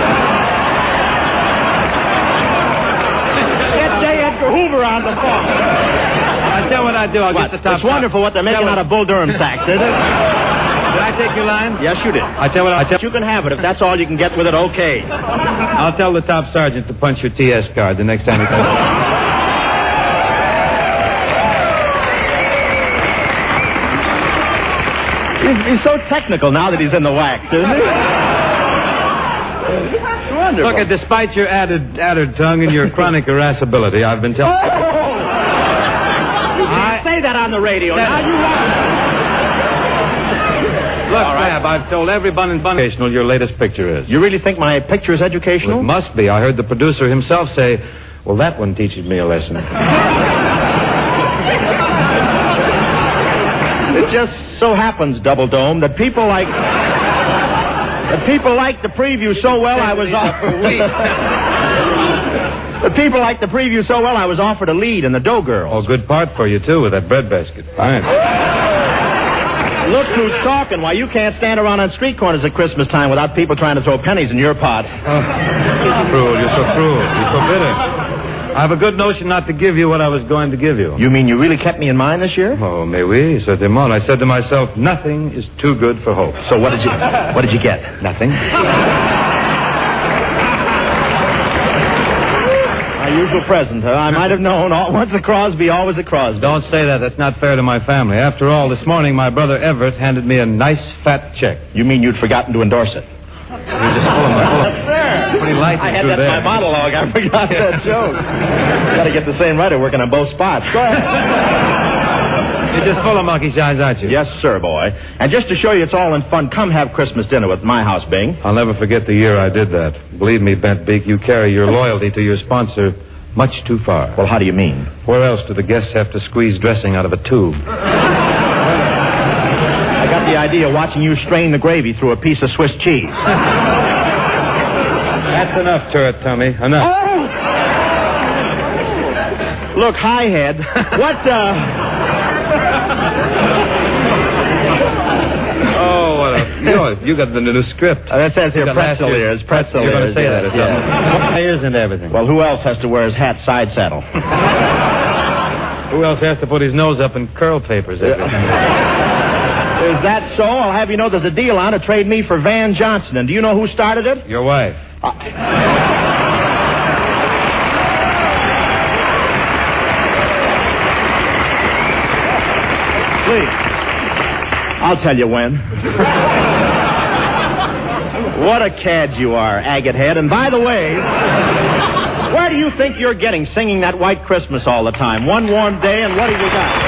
Get J. Edgar Hoover on the phone. I tell what I do. I'll get the top. It's wonderful what they're making out of Bull Durham sacks, isn't it? Did I take your line? Yes, you did. I tell you can have it. If that's all you can get with it, okay. I'll tell the top sergeant to punch your TS card the next time he comes. He's so technical now that he's in the wax, isn't he? Wonderful. Look, despite your added tongue and your chronic irascibility, I've been telling... You can't say that on the radio. Now you Look, Rab, I've told every bun and bun educational your latest picture is. You really think my picture is educational? Well, it must be. I heard the producer himself say, well, that one teaches me a lesson. It just so happens, Double Dome, that people like the preview so well I was The people like the preview so well I was offered a lead in the Dough Girls. Oh, good part for you, too, with that breadbasket. Fine. Look who's talking. Why, you can't stand around on street corners at Christmas time without people trying to throw pennies in your pot. Cruel. You're so cruel. You're so bitter. I have a good notion not to give you what I was going to give you. You mean you really kept me in mind this year? Oh, mais oui, certainement. I said to myself, nothing is too good for hope. So what did you get? Nothing. My usual present, huh? I might have known. Once a Crosby, always a Crosby. Don't say that. That's not fair to my family. After all, this morning my brother Everett handed me a nice fat check. You mean you'd forgotten to endorse it? You're just full of pretty light. I had that in my monologue. I forgot that joke. Got to get the same writer working on both spots. Go ahead. You're just full of monkey shines, aren't you? Yes, sir, boy. And just to show you it's all in fun, come have Christmas dinner with my house, Bing. I'll never forget the year I did that. Believe me, Bent Beak, you carry your loyalty to your sponsor much too far. Well, how do you mean? Where else do the guests have to squeeze dressing out of a tube? I got the idea watching you strain the gravy through a piece of Swiss cheese. That's enough, turret tummy. Enough. Oh! Look, Highhead, what, Oh, what a... You got the new script. That says here pretzel ears. Pretzel You're ears. going to say that or something. Ears and everything. Well, who else has to wear his hat side saddle? Who else has to put his nose up in curl papers every time? Is that so? I'll have you know there's a deal on to trade me for Van Johnson. And do you know who started it? Your wife. Please. I'll tell you when. What a cad you are, Agate Head. And by the way, where do you think you're getting singing that White Christmas all the time? One warm day, and what have you got?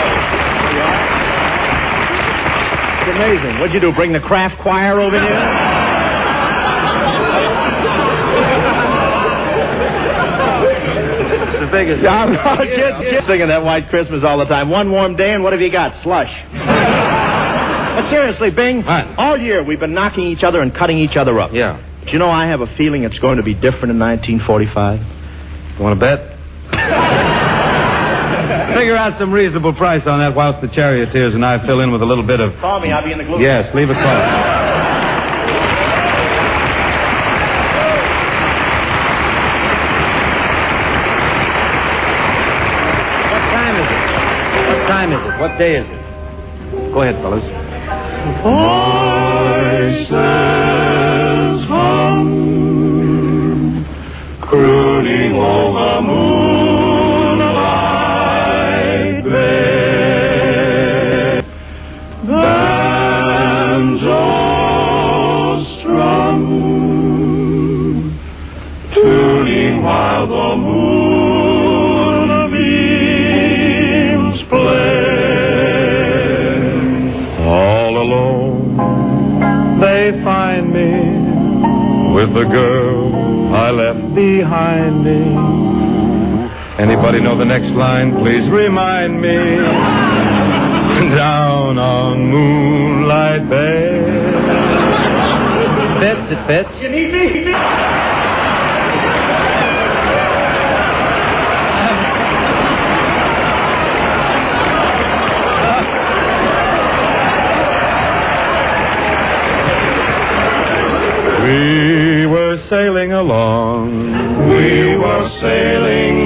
It's amazing. What'd you do, bring the Kraft choir over here? The biggest. Get singing that White Christmas all the time. One warm day, and what have you got? Slush. But seriously, Bing, all year we've been knocking each other and cutting each other up. Yeah. Do you know I have a feeling it's going to be different in 1945? You want to bet? Figure out some reasonable price on that whilst the charioteers and I fill in with a little bit of... Call me. I'll be in the glue. Yes, leave a call. What time is it? What day is it? Go ahead, fellas. Voices hum, crooning over moonlight bay. Banjos strum, tuning while the moonbeams play. They find me with the girl I left behind me. Anybody know the next line? Please remind me. Down on Moonlight Bay. Fits, it fits. You need me? We were sailing along. We were sailing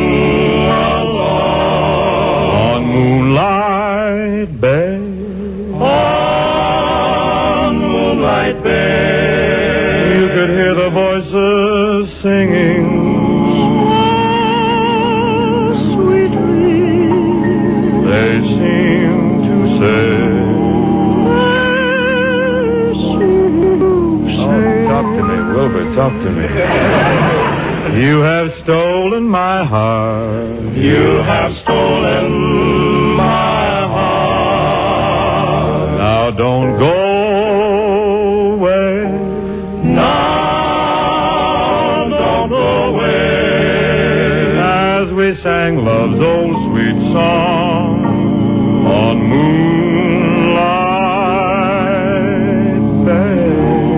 along on Moonlight Bay. On Moonlight Bay. You could hear the voices singing. Sweetly. They seemed to say. Talk to me, Wilbur, talk to me. You have stolen my heart. You have stolen my heart. Now don't go away. Now don't go away. As we sang love's old sweet song on Moonlight Bay.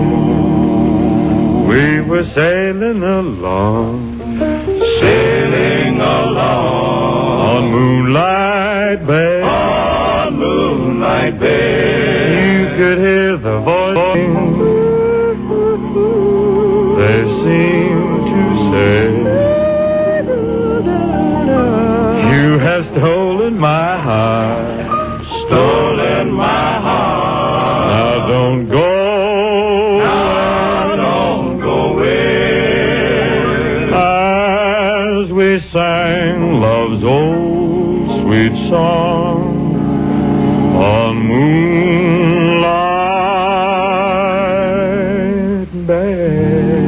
We were sailing along, sailing along on Moonlight Bay. On Moonlight Bay, you could hear the voice. They seemed to say, "You have stolen my heart, stolen my heart. Now don't go." We sang love's old sweet song on Moonlight Bay.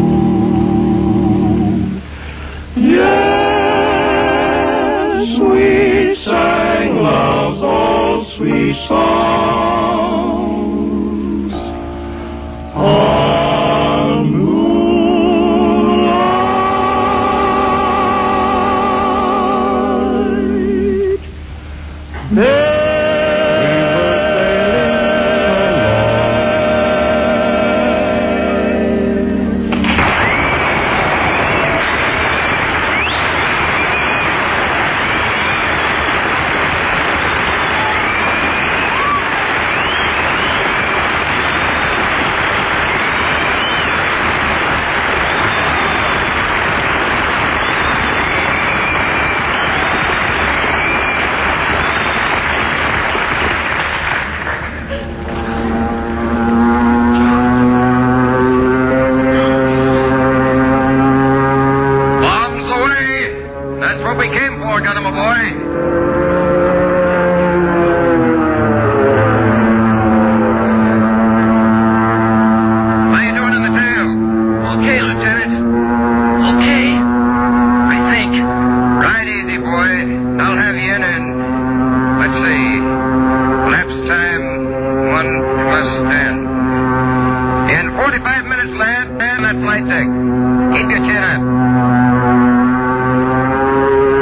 Yes, we sang love's old sweet songs on Moonlight.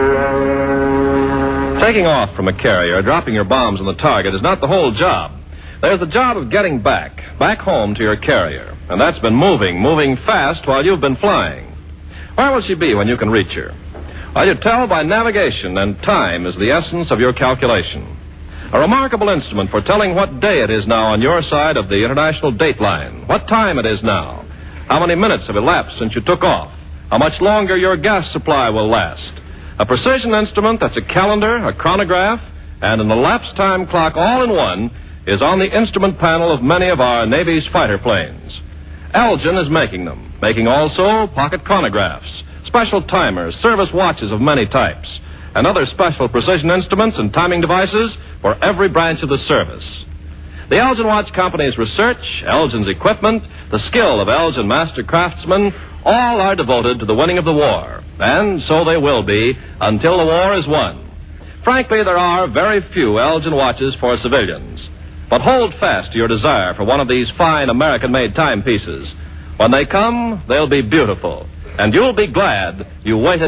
Taking off from a carrier, dropping your bombs on the target is not the whole job. There's the job of getting back home to your carrier. And that's been moving fast while you've been flying. Where will she be when you can reach her? Well, you tell by navigation, and time is the essence of your calculation. A remarkable instrument for telling what day it is now on your side of the international date line, what time it is now, how many minutes have elapsed since you took off, how much longer your gas supply will last. A precision instrument that's a calendar, a chronograph, and an elapsed time clock all in one is on the instrument panel of many of our Navy's fighter planes. Elgin is making them, making also pocket chronographs, special timers, service watches of many types, and other special precision instruments and timing devices for every branch of the service. The Elgin Watch Company's research, Elgin's equipment, the skill of Elgin master craftsmen, all are devoted to the winning of the war, and so they will be until the war is won. Frankly, there are very few Elgin watches for civilians. But hold fast to your desire for one of these fine American-made timepieces. When they come, they'll be beautiful, and you'll be glad you waited.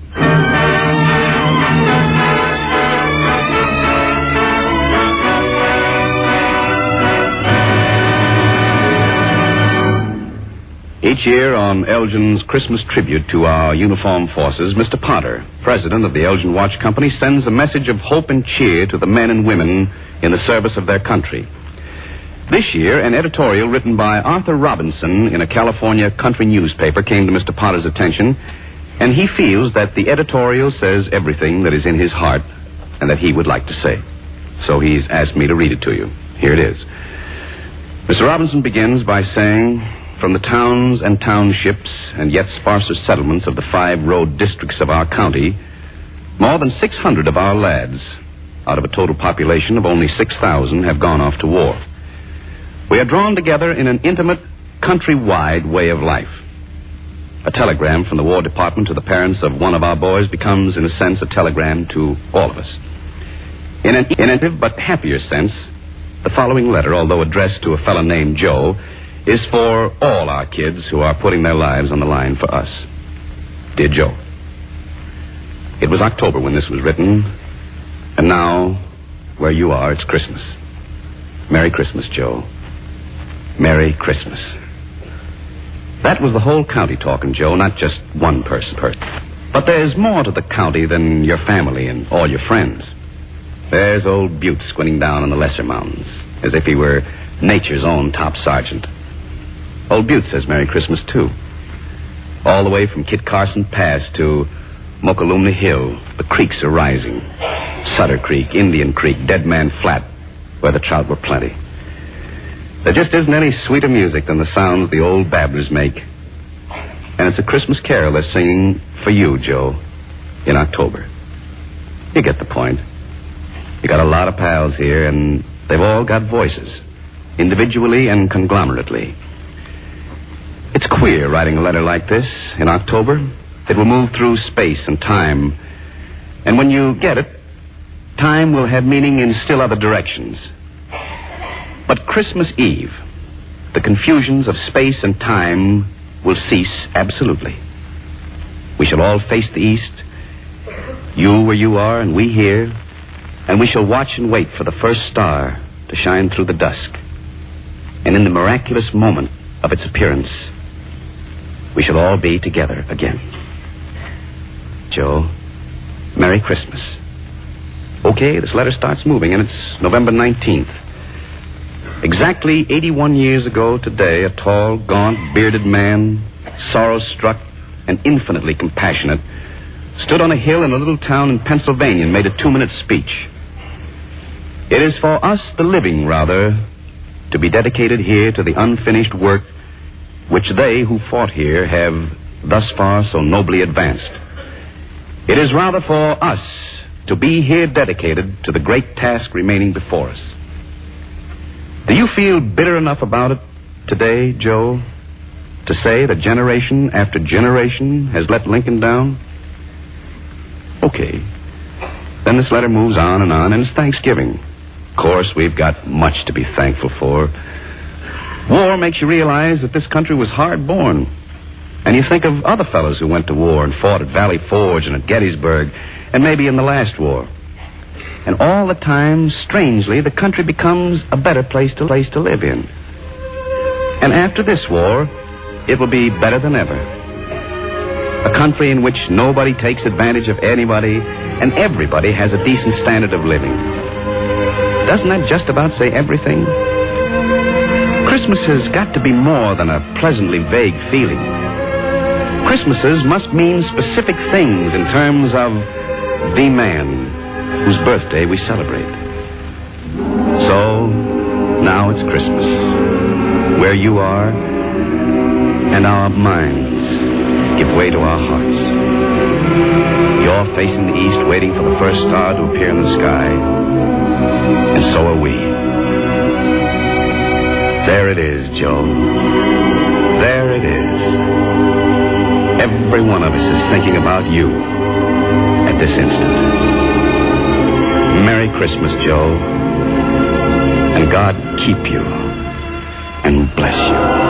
Each year on Elgin's Christmas tribute to our uniformed forces, Mr. Potter, president of the Elgin Watch Company, sends a message of hope and cheer to the men and women in the service of their country. This year, an editorial written by Arthur Robinson in a California country newspaper came to Mr. Potter's attention, and he feels that the editorial says everything that is in his heart and that he would like to say. So he's asked me to read it to you. Here it is. Mr. Robinson begins by saying, from the towns and townships and yet sparser settlements of the 5 road districts of our county, more than 600 of our lads, out of a total population of only 6,000, have gone off to war. We are drawn together in an intimate, country-wide way of life. A telegram from the War Department to the parents of one of our boys becomes, in a sense, a telegram to all of us. In an innovative but happier sense, the following letter, although addressed to a fellow named Joe, is for all our kids who are putting their lives on the line for us. Dear Joe, it was October when this was written, and now, where you are, it's Christmas. Merry Christmas, Joe. Merry Christmas. That was the whole county talking, Joe, not just one person. But there's more to the county than your family and all your friends. There's old Butte squinting down on the lesser mountains, as if he were nature's own top sergeant. Old Butte says Merry Christmas, too. All the way from Kit Carson Pass to Mokelumne Hill, the creeks are rising. Sutter Creek, Indian Creek, Dead Man Flat, where the trout were plenty. There just isn't any sweeter music than the sounds the old babblers make. And it's a Christmas carol they're singing for you, Joe, in October. You get the point. You got a lot of pals here, and they've all got voices, individually and conglomerately. It's queer writing a letter like this in October. It will move through space and time. And when you get it, time will have meaning in still other directions. But Christmas Eve, the confusions of space and time will cease absolutely. We shall all face the east, you where you are and we here, and we shall watch and wait for the first star to shine through the dusk. And in the miraculous moment of its appearance, we shall all be together again. Joe, Merry Christmas. Okay, this letter starts moving, and it's November 19th. Exactly 81 years ago today, a tall, gaunt, bearded man, sorrow-struck and infinitely compassionate, stood on a hill in a little town in Pennsylvania and made a 2-minute speech. It is for us, the living, rather, to be dedicated here to the unfinished work which they who fought here have thus far so nobly advanced. It is rather for us to be here dedicated to the great task remaining before us. Do you feel bitter enough about it today, Joe, to say that generation after generation has let Lincoln down? Okay. Then this letter moves on, and it's Thanksgiving. Of course, we've got much to be thankful for. War makes you realize that this country was hard-born. And you think of other fellows who went to war and fought at Valley Forge and at Gettysburg, and maybe in the last war. And all the time, strangely, the country becomes a better place to live in. And after this war, it will be better than ever. A country in which nobody takes advantage of anybody and everybody has a decent standard of living. Doesn't that just about say everything? Christmas has got to be more than a pleasantly vague feeling. Christmases must mean specific things in terms of the man whose birthday we celebrate. So, now it's Christmas, where you are, and our minds give way to our hearts. You're facing the east, waiting for the first star to appear in the sky, and so are we. There it is, Joe. There it is. Every one of us is thinking about you at this instant. Merry Christmas, Joe. And God keep you and bless you.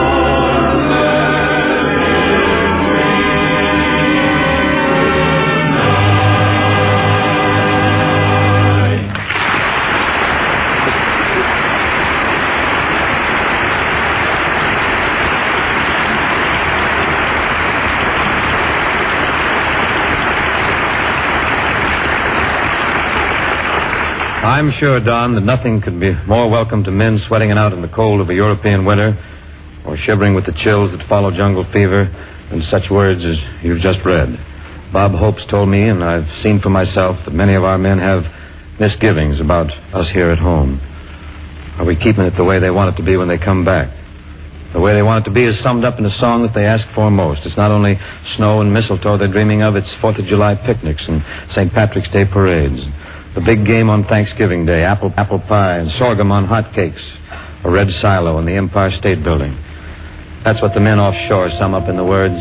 I'm sure, Don, that nothing could be more welcome to men sweating it out in the cold of a European winter or shivering with the chills that follow jungle fever than such words as you've just read. Bob Hopes told me, and I've seen for myself, that many of our men have misgivings about us here at home. Are we keeping it the way they want it to be when they come back? The way they want it to be is summed up in a song that they ask for most. It's not only snow and mistletoe they're dreaming of, it's 4th of July picnics and St. Patrick's Day parades. The big game on Thanksgiving Day, apple pie and sorghum on hotcakes, a red silo in the Empire State Building. That's what the men offshore sum up in the words,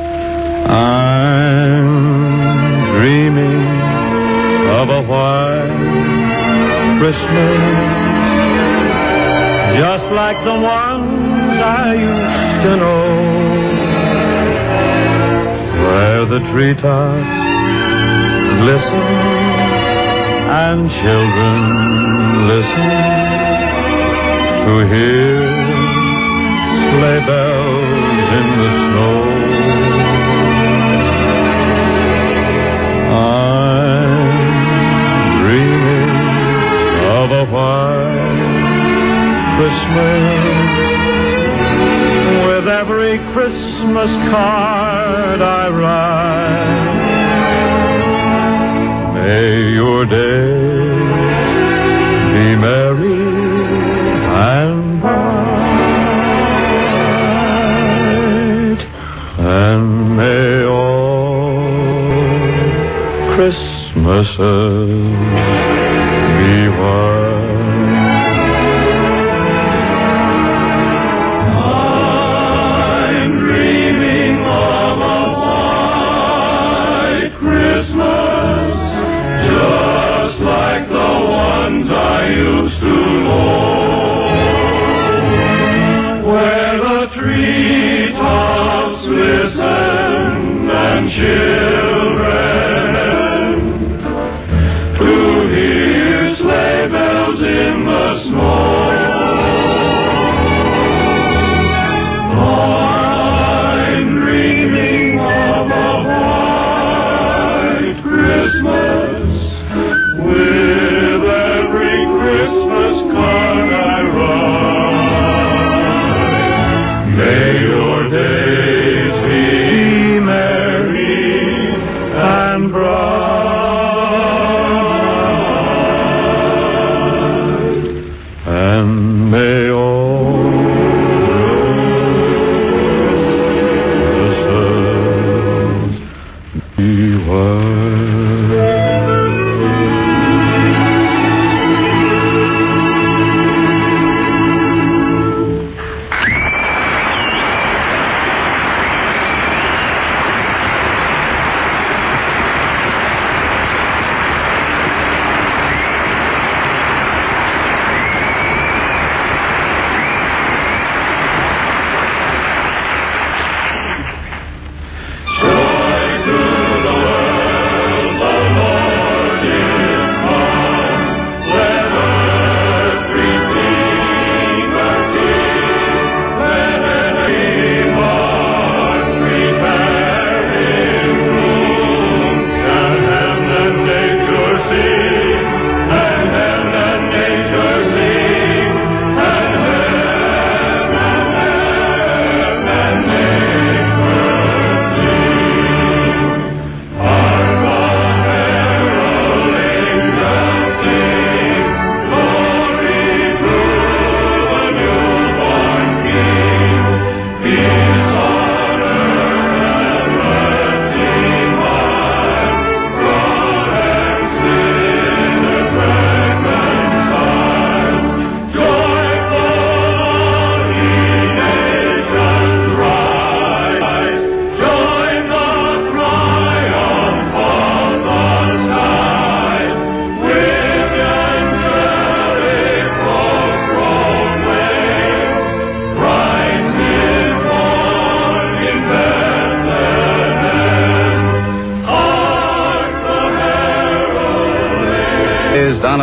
I'm dreaming of a white Christmas, just like the ones I used to know, where the treetops glisten and children listen to hear sleigh bells in the snow. I'm dreaming of a white Christmas, with every Christmas card I write. May your day be merry and bright, and may all Christmases be white. I'm dreaming of a white Christmas, just like the ones I used to know, where the treetops glisten and children to hear sleigh bells in the snow. I'm dreaming of a white Christmas, with every Christmas card I write. May your days be merry and bright, and may all Christmases be white.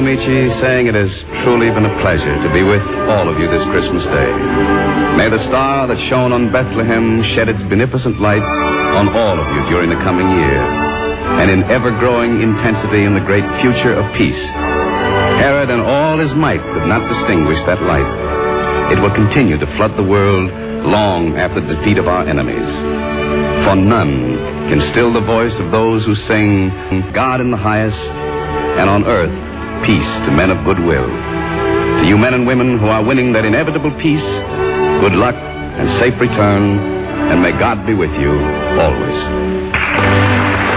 Amici, saying it has truly been a pleasure to be with all of you this Christmas Day. May the star that shone on Bethlehem shed its beneficent light on all of you during the coming year, and in ever-growing intensity in the great future of peace. Herod and all his might could not distinguish that light. It will continue to flood the world long after the defeat of our enemies. For none can still the voice of those who sing, God in the highest, and on earth, peace to men of goodwill. To you men and women who are winning that inevitable peace, good luck and safe return, and may God be with you always.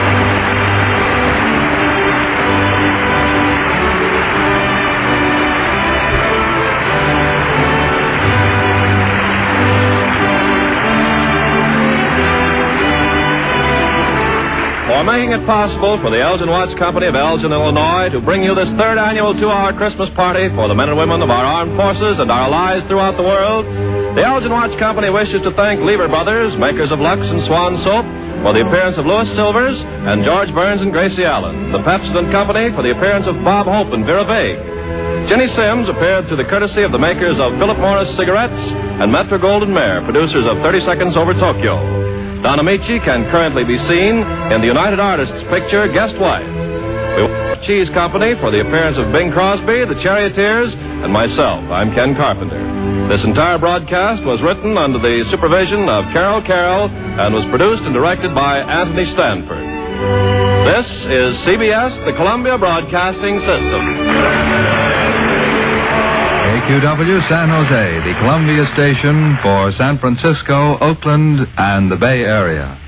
For making it possible for the Elgin Watch Company of Elgin, Illinois, to bring you this third annual 2-hour Christmas party for the men and women of our armed forces and our allies throughout the world, the Elgin Watch Company wishes to thank Lever Brothers, makers of Lux and Swan Soap, for the appearance of Louis Silvers and George Burns and Gracie Allen, the Pepsi and Company for the appearance of Bob Hope and Vera Vague. Jenny Sims appeared through the courtesy of the makers of Philip Morris Cigarettes and Metro Goldwyn Mayer, producers of 30 Seconds Over Tokyo. Don Amici can currently be seen in the United Artists picture Guest Wife. We want Cheese Company for the appearance of Bing Crosby, the Charioteers, and myself. I'm Ken Carpenter. This entire broadcast was written under the supervision of Carol Carroll and was produced and directed by Anthony Stanford. This is CBS, the Columbia Broadcasting System. KQW San Jose, the Columbia station for San Francisco, Oakland, and the Bay Area.